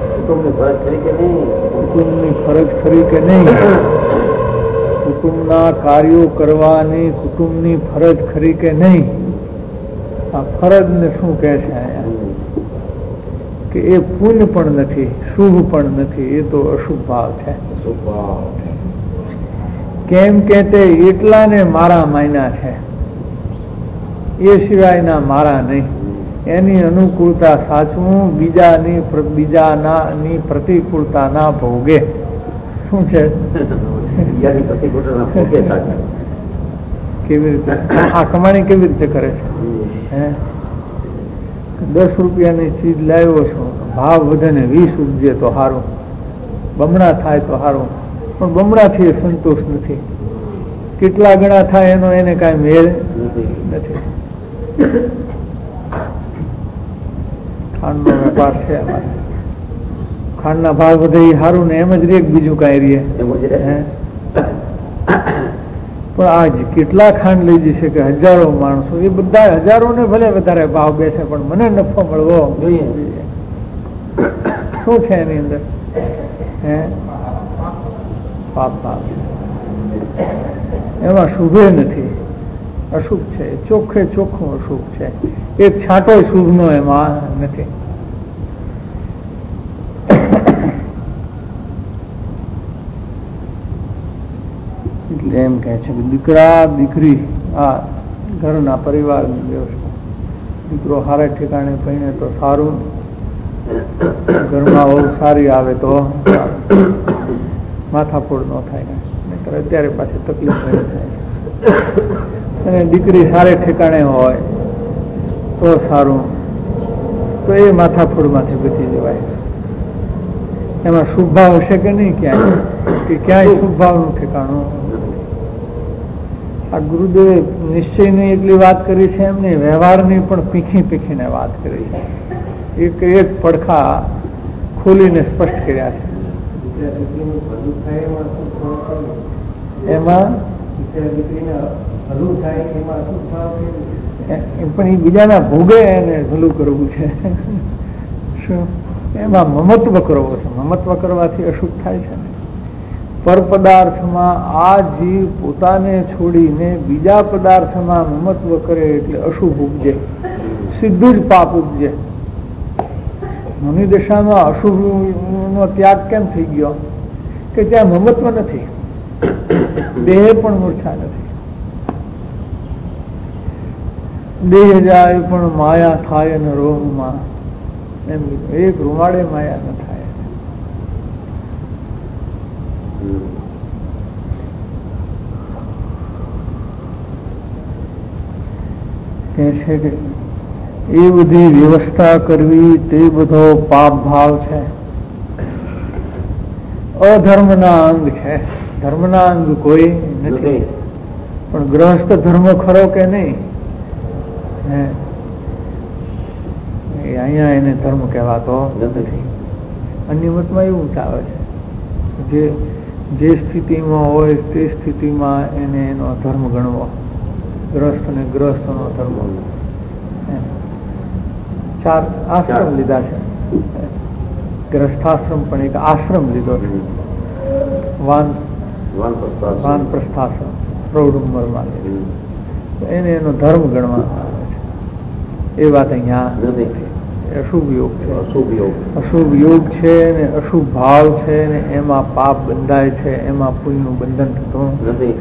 કુટુંબની ફરજ ખરી કે નહીં, કુટુંબના કાર્યો કરવાની કુટુંબની ફરજ ખરી કે નહીં. આ ફરજ ને શું કહે છે અહીંયા કે એ પુણ્ય પણ નથી, શુભ પણ નથી, એ તો અશુભ ભાવ છે. કેમ કે તે એટલાને મારા માયના છે, એ સિવાયના મારા નહીં. એની અનુકૂળતા સાચવું, બીજાની બીજાના ની પ્રતિકૂળતા ના ભોગે. શું છે? કેવી રીતે આ કમાણી કેવી રીતે કરે છે? હે દસ રૂપિયાની ચીજ લાવ્યો છું, ભાવ વધે ને વીસ ઉપજે તો સારું, બમણા થાય તો સારું, પણ બમણાથી સંતોષ નથી. કેટલા ગણા થાય એનો એને કાંઈ મેળ નથી. ખાંડનો વેપાર છે અમારે, ખાંડના ભાવ વધે એ સારું ને એમ જ રે, બીજું કાંઈ રે. પણ આજ કેટલા ખાંડ લઈ જશે કે હજારો માણસો, એ બધા હજારો ને ભલે વધારે ભાવ બેસે પણ મને નફો મળવો જોઈએ. શું છે એની અંદર? હે પાપ ભાવ, એમાં શુભે નથી, અશુભ છે. ચોખ્ખે ચોખ્ખું અશુભ છે. એક છાંટો શુભ નો એમાં નથી. એટલે એમ કહે છે કે દીકરા દીકરી આ ઘરના પરિવારની વ્યવસ્થા. દીકરો સારા ઠેકાણે પહીને તો સારું, ઘરમાં બહુ સારી આવે તો માથાફોડ ન થાય, નહીંતર અત્યારે પાછી તકલીફ નહીં થાય. અને દીકરી સારે ઠેકાણે હોય તો સારું, તો એ માથાફોડમાંથી બચી જવાય. એમાં શુભ ભાવ હશે કે નહીં ક્યાંય, કે ક્યાંય શુભ ભાવનું ઠેકાણું. આ ગુરુદેવે નિશ્ચયની એટલી વાત કરી છે, એમને વ્યવહારની પણ પીખી પીખીને વાત કરી છે. એક એક પડખા ખોલીને સ્પષ્ટ કર્યા છે. એમાં પણ એ બીજાના ભોગે એને ભલું કરવું છે. શું એમાં મમત્વ કરવો છે? મમત્વ કરવાથી અશુભ થાય છે ને. પર પદાર્થમાં આ જીવ પોતાને છોડીને બીજા પદાર્થમાં મમત્વ કરે એટલે અશુભ ઉપજે, સીધું જ પાપ ઉપજે. મુનિ દશામાં અશુભ નો ત્યાગ કેમ થઈ ગયો? કે ત્યાં મમત્વ નથી, દેહ પણ મૂર્છા નથી. દેહ જાય પણ માયા થાય અને રોગમાં, એમ એક રૂમાડે માયા ન થાય. કે છે કે એ બધી વ્યવસ્થા કરવી તે બધો પાપ ભાવ છે, અધર્મના અંગ છે. ધર્મના અંગ કોઈ નથી. પણ ગ્રહસ્થ ધર્મ ખરો કે નહીં? અહીંયા એને ધર્મ કહેવાતો નથી. અન્ય મતમાં એવું ચાલે છે, જે જે સ્થિતિમાં હોય તે સ્થિતિમાં એને એનો ધર્મ ગણવો. ગ્રસ્થ ને ગ્રસ્થ નો ધર્મ. ચાર આશ્રમ લીધા છે. ગ્રસ્થાશ્રમ પણ એક આશ્રમ લીધો છે. વાન વાન પ્રસ્થાશ્રમ પ્રૌઢ ઉંમરમાં એને એનો ધર્મ ગણવામાં આવે છે. એ વાત અહીંયા અશુભ યોગ છે. અશુભ યોગ અશુભ યોગ છે ને અશુભ ભાવ છે ને એમાં પાપ બંધાય છે, એમાં પુણ્યનું બંધન થતું નથી.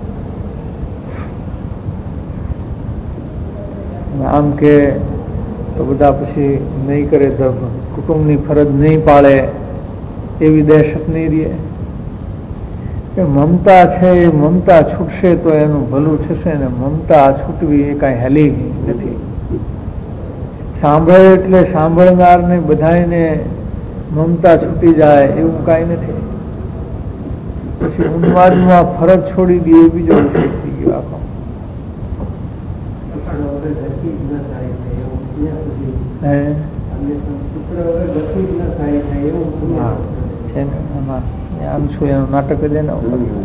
આમ કે તો બધા પછી નહીં કરે તો કુટુંબની ફરજ નહીં પાળે એવી દહેશત નહીં રહે. કે મમતા છે એ મમતા છૂટશે તો એનું ભલું થશે ને મમતા છૂટવી એ કાંઈ હેલી નથી. સાંભળે એટલે સાંભળનારને બધાને મમતા છૂટી જાય એવું કાંઈ નથી. પછી ઉન્માદમાં ફરજ છોડી દે એ બીજો વિષય થઈ ગયો આખો. આમ છું એનું નાટક જ એના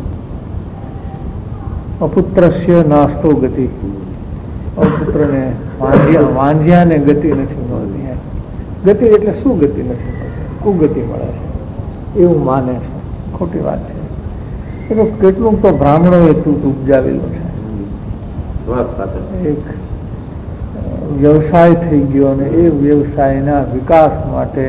અપુત્રસ્ય નાસ્તો ગતિ. અપુત્રને વાંજ્યા વાંજ્યાને ગતિ નથી મળતી. ગતિ એટલે શું ગતિ નથી મળતી? કુગતિ મળે છે એવું માને છે. ખોટી વાત છે. એ કેટલું તો બ્રાહ્મણોએ તૂટ ઉપજાવેલું છે. એક વ્યવસાય થઈ ગયો અને એ વ્યવસાયના વિકાસ માટે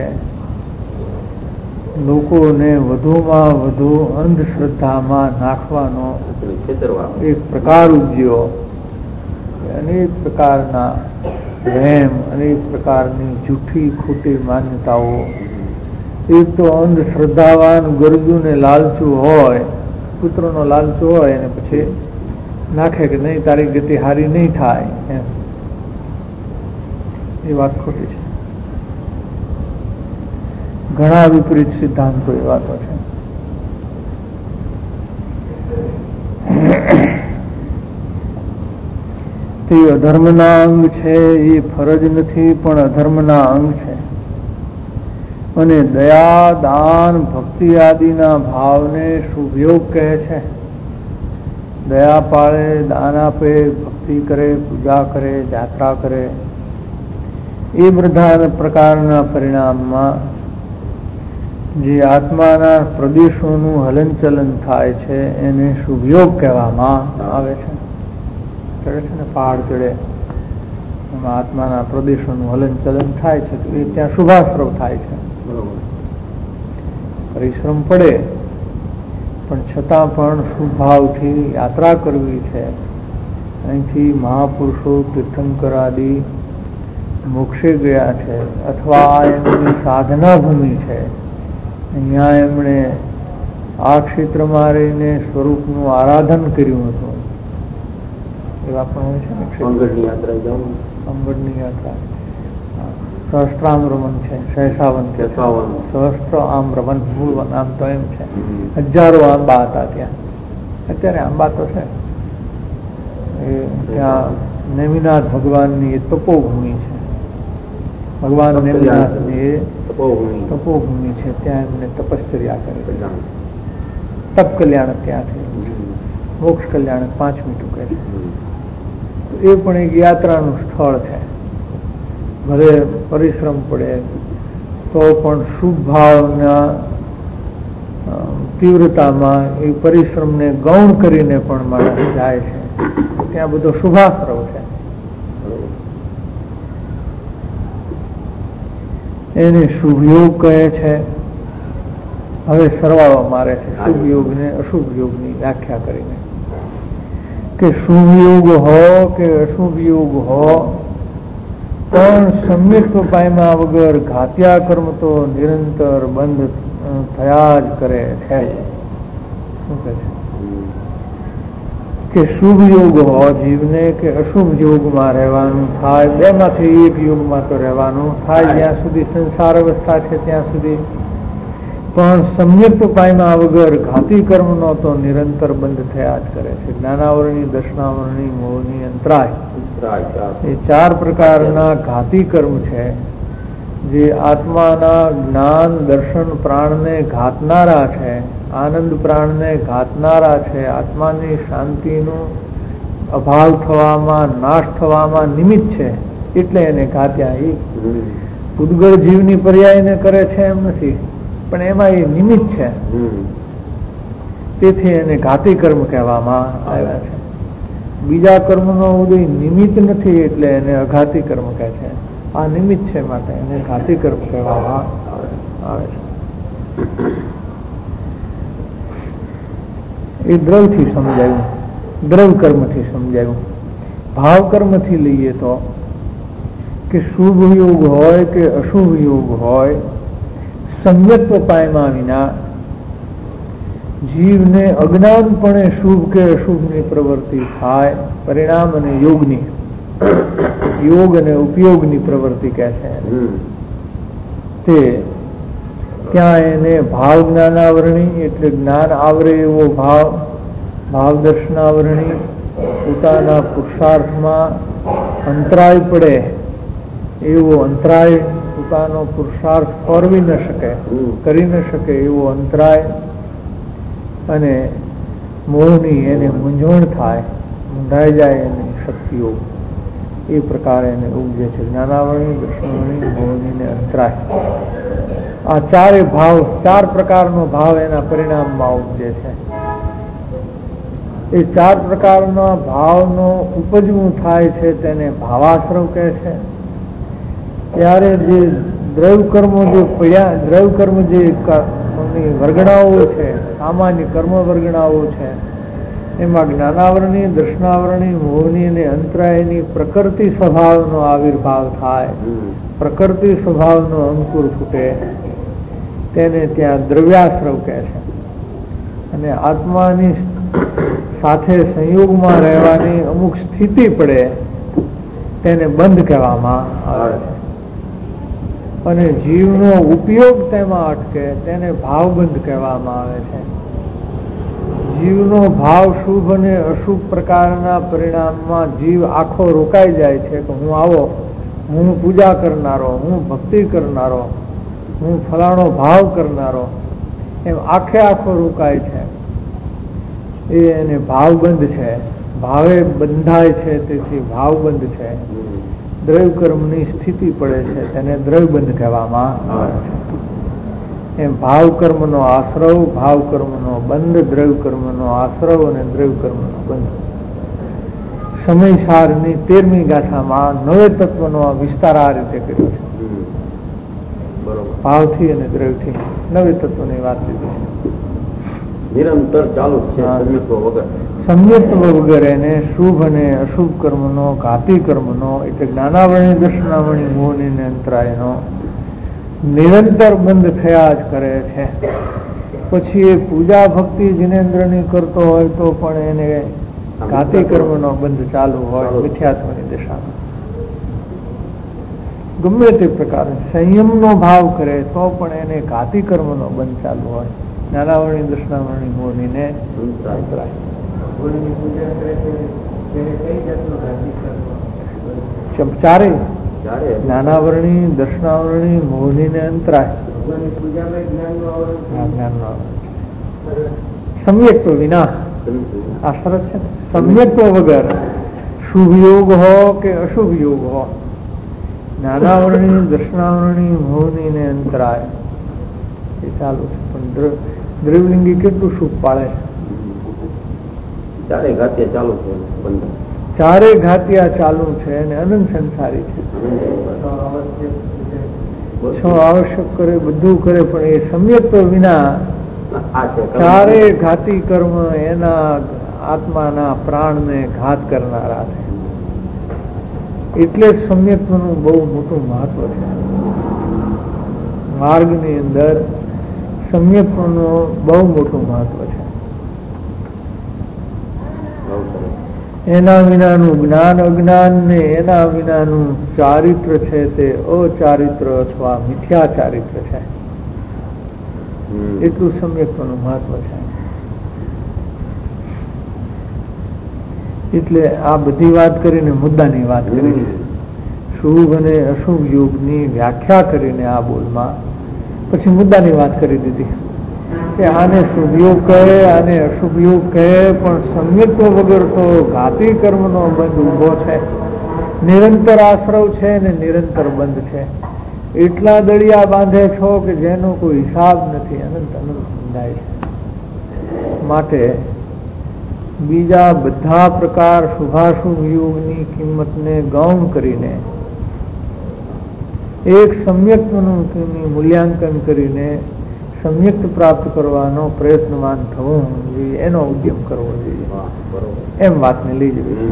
લોકોને વધુમાં વધુ અંધશ્રદ્ધામાં નાખવાનો એક પ્રકાર ઉપજ્યો. અનેક પ્રકારના વહેમ, અનેક પ્રકારની જૂઠી ખોટી માન્યતાઓ. એક તો અંધશ્રદ્ધાવાન ગરજુ ને લાલચું હોય, પુત્રનો લાલચું હોય અને પછી નાખે કે નહીં તારી ગતિ હારી નહીં થાય એમ. એ વાત ખોટી છે. ઘણા વિપરીત સિદ્ધાંતો એ વાતો છે. તે અધર્મના અંગ છે, એ ફરજ નથી પણ અધર્મના અંગ છે. અને દયા, દાન, ભક્તિ આદિના ભાવને શુભયોગ કહે છે. દયા પાળે, દાન આપે, ભક્તિ કરે, પૂજા કરે, યાત્રા કરે, એ બધા પ્રકારના પરિણામમાં જે આત્માના પ્રદેશોનું હલનચલન થાય છે એને શુભયોગ કહેવામાં આવે છે. ચડે છે ને પહાડ ચડે એમાં આત્માના પ્રદેશોનું હલનચલન થાય છે તો એ ત્યાં શુભાશ્રવ થાય છે. પરિશ્રમ પડે પણ છતાં પણ શુભભાવથી યાત્રા કરવી છે. અહીંથી મહાપુરુષો તીર્થંકર આદિ મોક્ષે ગયા છે અથવા એમની સાધના ભૂમિ છે. અહીંયા એમણે આ ક્ષેત્રમાં રહીને સ્વરૂપનું આરાધન કર્યું હતું. એવા પણ હોય છે ને અંગડની યાત્રા જવું. અંગડની યાત્રા સહસ્ત્રામ્રમન છે, સહેસાવન છે. સહસ્ત્ર આમ્રમન મૂળ નામ તો એમ છે. હજારો આંબા હતા ત્યાં. અત્યારે આંબા તો છે. એ ત્યાં નેમિનાથ ભગવાનની એ તપોભૂમિ છે. ભગવાન નેમિનાથની એ તપોભૂમિ છે. ત્યાં એમને તપશ્ચર્યા કરી. તપ કલ્યાણક ત્યાં થઈ. મોક્ષ કલ્યાણક પાંચમી ટૂંકે છે. એ પણ એક યાત્રાનું સ્થળ છે. ભલે પરિશ્રમ પડે તો પણ શુભ ભાવના તીવ્રતામાં એ પરિશ્રમને ગૌણ કરીને પણ માણસ જાય છે. ત્યાં બધો શુભાશ્રવ છે. એને શુભયોગ કહે છે. હવે સરવાળો મારે છે શુભ યોગ ને અશુભ યોગની વ્યાખ્યા કરીને કે શુભ યોગ હો કે અશુભ યોગ હો પણ સમ્યક્ત્વ પામ્યા વગર ઘાત્યા કર્મ તો નિરંતર બંધ થયા જ કરે છે. શું કહે છે કે શુભ યોગ હો જીવને કે અશુભ યોગમાં રહેવાનું થાય. બે માંથી એક યોગમાં તો રહેવાનું થાય જ્યાં સુધી સંસાર અવસ્થા છે ત્યાં સુધી. પણ સમ્યક્ત પામ્યા વગર ઘાતી કર્મનો તો નિરંતર બંધ થયા જ કરે છે. જ્ઞાનાવરણી, દર્શનાવરણી, મોહની, અંતરાય એ ચાર પ્રકારના ઘાતી કર્મ છે જે આત્માના જ્ઞાન દર્શન પ્રાણને ઘાતનારા છે. આનંદ પ્રાણને ઘાતનારા છે. આત્માની શાંતિનો અભાવ થવામાં, નાશ થવામાં નિમિત્ત છે. એટલે એને ઘાત્યા. એ પૂદગળ જીવની પર્યાયને કરે છે એમ નથી, પણ એમાં એ નિમિત્ત છે. તેથી એને ઘાતી કર્મ કહેવામાં આવ્યા છે. બીજા કર્મનો ઉદય નિમિત્ત નથી એટલે એને અઘાતી કર્મ કહે છે. આ નિમિત્ત છે માટે એને ઘાતી કર્મ કહેવામાં આવે છે. એ દ્રવથી સમજાયું, દ્રવ કર્મથી સમજાયું. ભાવ કર્મથી લઈએ તો કે શુભ યોગ હોય કે અશુભ યોગ હોય, સમ્યક્ત્વ પામ્યા વિના જીવને અજ્ઞાનપણે શુભ કે અશુભની પ્રવૃત્તિ થાય પરિણામ અને યોગની. યોગ અને ઉપયોગની પ્રવૃત્તિ કહે છે તે ત્યાં એને ભાવ જ્ઞાનાવરણી એટલે જ્ઞાન આવરે એવો ભાવ ભાવ દર્શનાવરણી પોતાના પુરુષાર્થમાં અંતરાય પડે એવો અંતરાય પોતાનો પુરુષાર્થ કરવી ન શકે કરી ન શકે એવો અંતરાય અને મોહની એને મૂંઝવણ થાય મૂંઝાઈ જાય એની શક્તિઓ એ પ્રકારે એને ઉપજે છે જ્ઞાનાવરણી દર્શનાવરણી મોહની ને અંતરાય આ ચારે ભાવ ચાર પ્રકારનો ભાવ એના પરિણામમાં ઉપજે છે એ ચાર પ્રકારના ભાવનો ઉપજવું થાય છે તેને ભાવાશ્રવ કહે છે ત્યારે જે દ્રવ્ય કર્મો જે પડ્યા દ્રવ્ય કર્મ જે વર્ગણાઓ છે સામાન્ય કર્મ વર્ગણાઓ છે એમાં જ્ઞાનાવરણી દર્શનાવરણી મોહની અને અંતરાયની પ્રકૃતિ સ્વભાવનો આવિર્ભાવ થાય પ્રકૃતિ સ્વભાવનો અંકુર ફૂટે તેને ત્યાં દ્રવ્યાશ્રવ કહે છે અને આત્માની સાથે સંયોગમાં રહેવાની અમુક સ્થિતિ પડે તેને બંધ કહેવામાં આવે છે અને જીવનો ઉપયોગ તેમાં અટકે તેને ભાવબંધ કહેવામાં આવે છે જીવનો ભાવ શુભ અને અશુભ પ્રકારના પરિણામમાં જીવ આખો રોકાઈ જાય છે કે હું આવો હું પૂજા કરનારો હું ભક્તિ કરનારો હું ફલાણો ભાવ કરનારો એમ આખે આખો રોકાય છે એ એને ભાવબંધ છે ભાવે બંધાય છે તેથી ભાવબંધ છે દ્રવ્ય કર્મની સ્થિતિ પડે છે તેને દ્રવ્યબંધ કહેવામાં આવે છે એમ ભાવ કર્મનો આશ્રવ ભાવ કર્મનો બંધ દ્રવ્ય કર્મનો આશ્રવ અને દ્રવ્ય કર્મનો બંધ સમયસારની તેરમી ગાથામાં નવે તત્વનો વિસ્તાર આ રીતે કર્યો છે ભાવથી અને દ્રવ્યથી નવે તત્વની વાત લીધી નિરંતર ચાલુ છે સંયુક્ત વગર એને શુભ અને અશુભ કર્મનો ઘાતી કર્મનો એટલે જ્ઞાનાવરણી દર્શનાવરણી મોહની અને અંતરાયનો નિરંતર બંધ થયા જ કરે છે પછી એ પૂજા ભક્તિ જિનેન્દ્રની કરતો હોય તો પણ એને ઘાતી કર્મનો બંધ ચાલુ હોય મિથ્યાત્વની દિશામાં ગમે તે પ્રકારે સંયમનો ભાવ કરે તો પણ એને ઘાતી કર્મનો બંધ ચાલુ હોય જ્ઞાનાવરણી દર્શનાવરણી મોહની ને અંતરાય ચારે જ્ઞાનાવરણી દર્શનાવરણી મોહની ને અંતરાય સમ્યક્ત્વ વિના આ સરસ છે સમ્યક્ત્વ વગર શુભ યોગ હો કે અશુભ યોગ હો જ્ઞાનાવરણી દર્શનાવરણી મોહની ને અંતરાય એ ચાલુ છે પણ દ્રવ્યલિંગી કેટલું શુભ પાડે છે ચારે ઘાતિયા ચાલુ છે ચારે ઘાતિયા ચાલુ છે અને અનંત સંસારી છે છ આવશ્યક કરે બધું કરે પણ એ સમ્યક્ત્વ વિના ચારે ઘાતી કર્મ એના આત્માના પ્રાણને ઘાત કરનારા છે એટલે જ સમ્યક્ત્વનું બહુ મોટું મહત્વ છે માર્ગની અંદર સમ્યક્ત્વનું બહુ મોટું મહત્વ છે એના વિનાનું જ્ઞાન અજ્ઞાન ને એના વિનાનું ચારિત્ર છે તે અચારિત્ર અથવા મિથ્યા ચારિત્ર છે એટલું સમ્યક્ત્વનું મહત્વ છે એટલે આ બધી વાત કરીને મુદ્દાની વાત કરી છે શુભ અને અશુભ યોગની વ્યાખ્યા કરીને આ બોલમાં પછી મુદ્દાની વાત કરી દીધી કે આને શુભ યોગ કહે આને અશુભ યોગ કહે પણ સમ્યક્ત્વ વગર તો ઘાતી કર્મનો બંધ ઉભો છે નિરંતર આશ્રવ છે ને નિરંતર બંધ છે એટલા દળિયા બાંધે છો કે જેનો કોઈ હિસાબ નથી અનંત અનંત બંધાય છે માટે બીજા બધા પ્રકાર શુભાશુભ યોગની કિંમતને ગૌણ કરીને એક સમ્યક્ત્વનું મૂલ્યાંકન કરીને સમ્યક્ત પ્રાપ્ત કરવાનો પ્રયત્નવાન થવું જોઈએ એનો ઉદ્યમ કરવો જોઈએ એમ વાતને લઈ જવી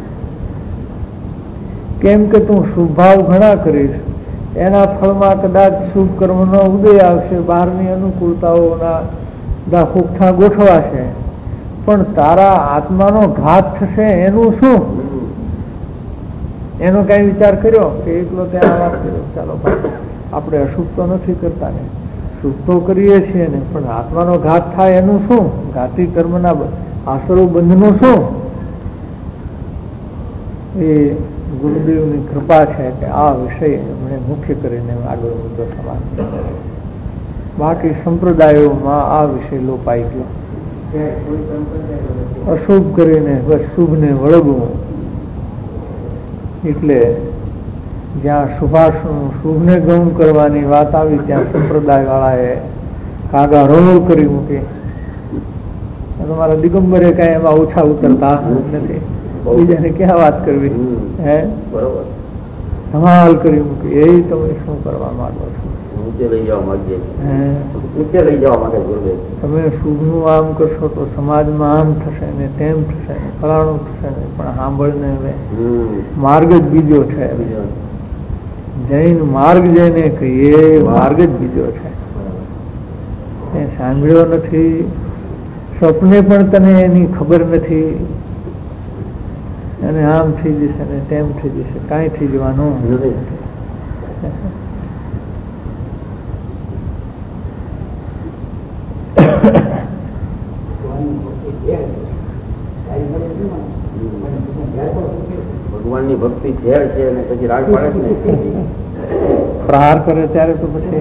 કેમ કે તું શુભ ભાવ ઘણા કરીશ એના ફળમાં કદાચ શુભ કર્મનો ઉદય આવશે બહારની અનુકૂળતાઓના દાખોખા ગોઠવાશે પણ તારા આત્માનો ઘાત થશે એનું શું એનો કઈ વિચાર કર્યો કે એકલો ત્યાં વાત કર્યો, ચાલો ભાઈ આપણે અશુભ તો નથી કરતા ને, શુભ તો કરીએ છીએ ને, પણ આત્માનો ઘાત થાય એનું શું? ઘાતી કર્મના આસરો બંધનું શું? એ ગુરુદેવની કૃપા છે કે આ વિષય એમણે મુખ્ય કરીને આગળ મુદ્દો સમાજ. બાકી સંપ્રદાયોમાં આ વિષય લોપાઈ ગયો. અશુભ કરીને બસ શુભને વળગવું. એટલે જ્યાં શુભાશુભ શુભને ગૌણ કરવાની વાત આવી ત્યાં સંપ્રદાય વાળાએ કાગા રોલ કરી મૂકી. તમારા દિગંબરે કઈ એમાં ઓછા ઉતરતા નથી, બીજાને ક્યાં વાત કરવી? હે બરોબર, ધમાલ કરી મૂકી. એ તમે શું કરવા માંગો છો? નીચે લઈ જવા માંગીએ, નીચે લઈ જવા માંગે ગુરુદેવ. તમે શુભનું આમ કરશો તો સમાજમાં આમ થશે ને તેમ થશે ને ફલાણું થશે ને, પણ સાંભળને હવે માર્ગ જ બીજો છે. જૈન માર્ગ જેને કહીએ માર્ગ જ બીજો છે. એ સાંભળ્યો નથી, સ્વપ્ને પણ તને એની ખબર નથી, અને આમ થઈ જશે ને તેમ થઈ જશે, કાંઈ થઈ જવાનું નથી. ભગવાનની ભક્તિ ઝેર છે અને પછી રાગ પાડે ને પ્રહાર કરે ત્યારે તો પછી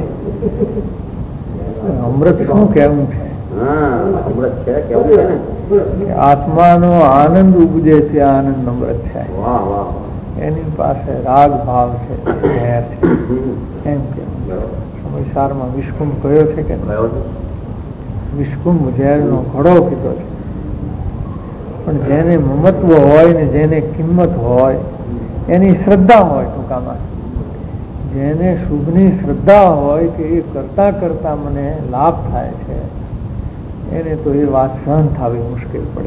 અમૃત શું કેવું છે? અમૃત છે કેવું છે ને, આત્માનો આનંદ ઉપજે ત્યાં આનંદ અમૃત છે. એની પાસે રાગ ભાવ છે, ઝેર છે એમ કેવું. સમયસારમાં વિષ્કુંભ કયો છે કે વિષ્કુંભ ઝેરનો ઘડો કીધો છે. પણ જેને મમત્વ હોય ને જેને કિંમત હોય એની શ્રદ્ધા હોય, ટૂંકામાં જેને શુભની શ્રદ્ધા હોય કે એ કરતા કરતા મને લાભ થાય છે, એને તો એ વાત સહન થવી મુશ્કેલ પડે.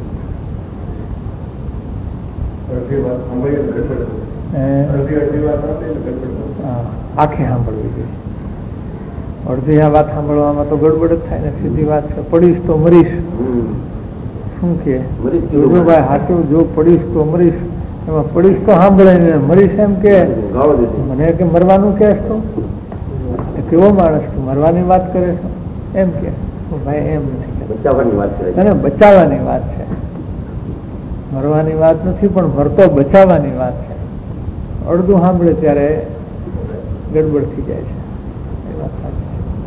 આખી સાંભળવી જોઈએ. અડધી આ વાત સાંભળવામાં તો ગડબડ જ થાય ને. સીધી વાત છે, પડીશ તો મરીશ. શું કે ભાઈ હાચું, જો પડીશ તો મરીશ. એમાં પડીશ તો સાંભળે ને મરીશ એમ કે મને કે મરવાનું કે તો કેવો માણસ તું મરવાની વાત કરે છો એમ કે ભાઈ એમ નથી, બચાવવાની વાત કરે અને બચાવવાની વાત છે. મરવાની વાત નથી પણ મરતો બચાવવાની વાત છે. અડધું સાંભળે ત્યારે ગડબડ થઈ જાય છે. એ વાત સાચી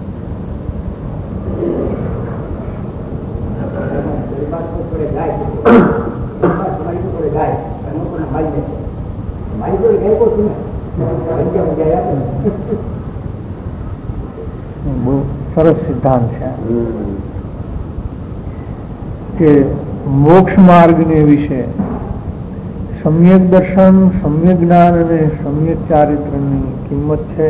બહુ સરસ સિદ્ધાંત છે કે મોક્ષ માર્ગને વિશે સમ્યક દર્શન, સમ્યક જ્ઞાન અને સમ્યક ચારિત્રની કિંમત છે.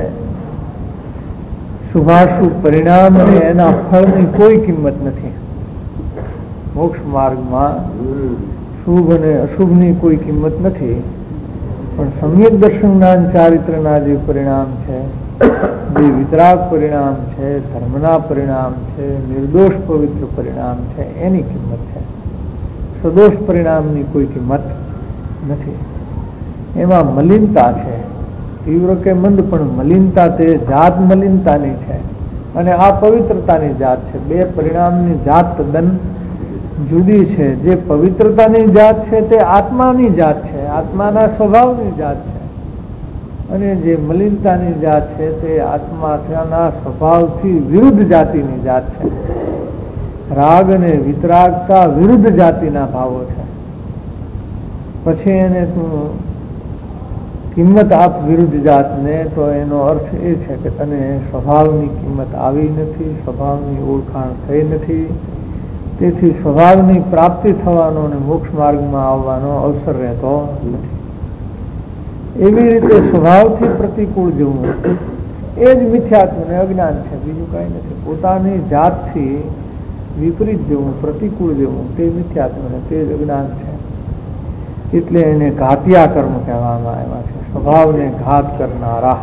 શુભાશુભ પરિણામ અને એના ફળની કોઈ કિંમત નથી. મોક્ષ માર્ગમાં શુભ અને અશુભની કોઈ કિંમત નથી. પણ સમ્યક દર્શન જ્ઞાન ચારિત્રના જે પરિણામ છે, જે વિતરાગ પરિણામ છે, ધર્મના પરિણામ છે, નિર્દોષ પવિત્ર પરિણામ છે, એની કિંમત છે. સદોષ પરિણામની કોઈ કિંમત નથી. એમાં મલિનતા છે, તીવ્ર કે મંદ, પણ મલિનતા તે જાત મલિનતાની છે અને આ પવિત્રતાની જાત છે. બે પરિણામની જાત તદ્દન જુદી છે. જે પવિત્રતાની જાત છે તે આત્માની જાત છે, આત્માના સ્વભાવની જાત છે, અને જે મલિનતાની જાત છે તે આત્માના સ્વભાવથી વિરુદ્ધ જાતિની જાત છે. રાગ અને વિતરાગતા વિરુદ્ધ જાતિના ભાવો છે. પછી એને તું કિંમત આપ વિરુદ્ધ જાતને, તો એનો અર્થ એ છે કે તને સ્વભાવની કિંમત આવી નથી, સ્વભાવની ઓળખાણ થઈ નથી. તેથી સ્વભાવની પ્રાપ્તિ થવાનો અને મોક્ષ માર્ગમાં આવવાનો અવસર રહેતો નથી. એવી રીતે સ્વભાવથી પ્રતિકૂળ જવું એ જ મિથ્યાત્વ ને અજ્ઞાન છે, બીજું કઈ નથી. પોતાની જાતથી વિપરીત જવું, પ્રતિકૂળ જવું તે મિથ્યાત્વ ને તે જ અજ્ઞાન છે. એટલે એને ઘાતિયા કર્મ કહેવામાં આવ્યા છે. સ્વભાવને ઘાત કરનારા.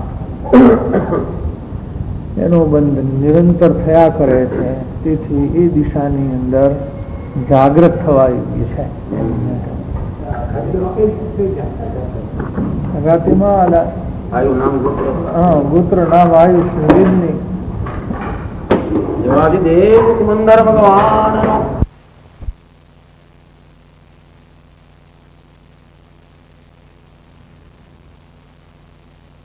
એનો બંધ નિરંતર થયા કરે છે. તેથી એ દિશાની અંદર જાગૃત થવા યોગ્ય છે. ગાતીમાં આયુ નામ ગોત્ર હા ગોત્ર નામ આયુષ વેદની જવાદિદેવ સિમંદર ભગવાન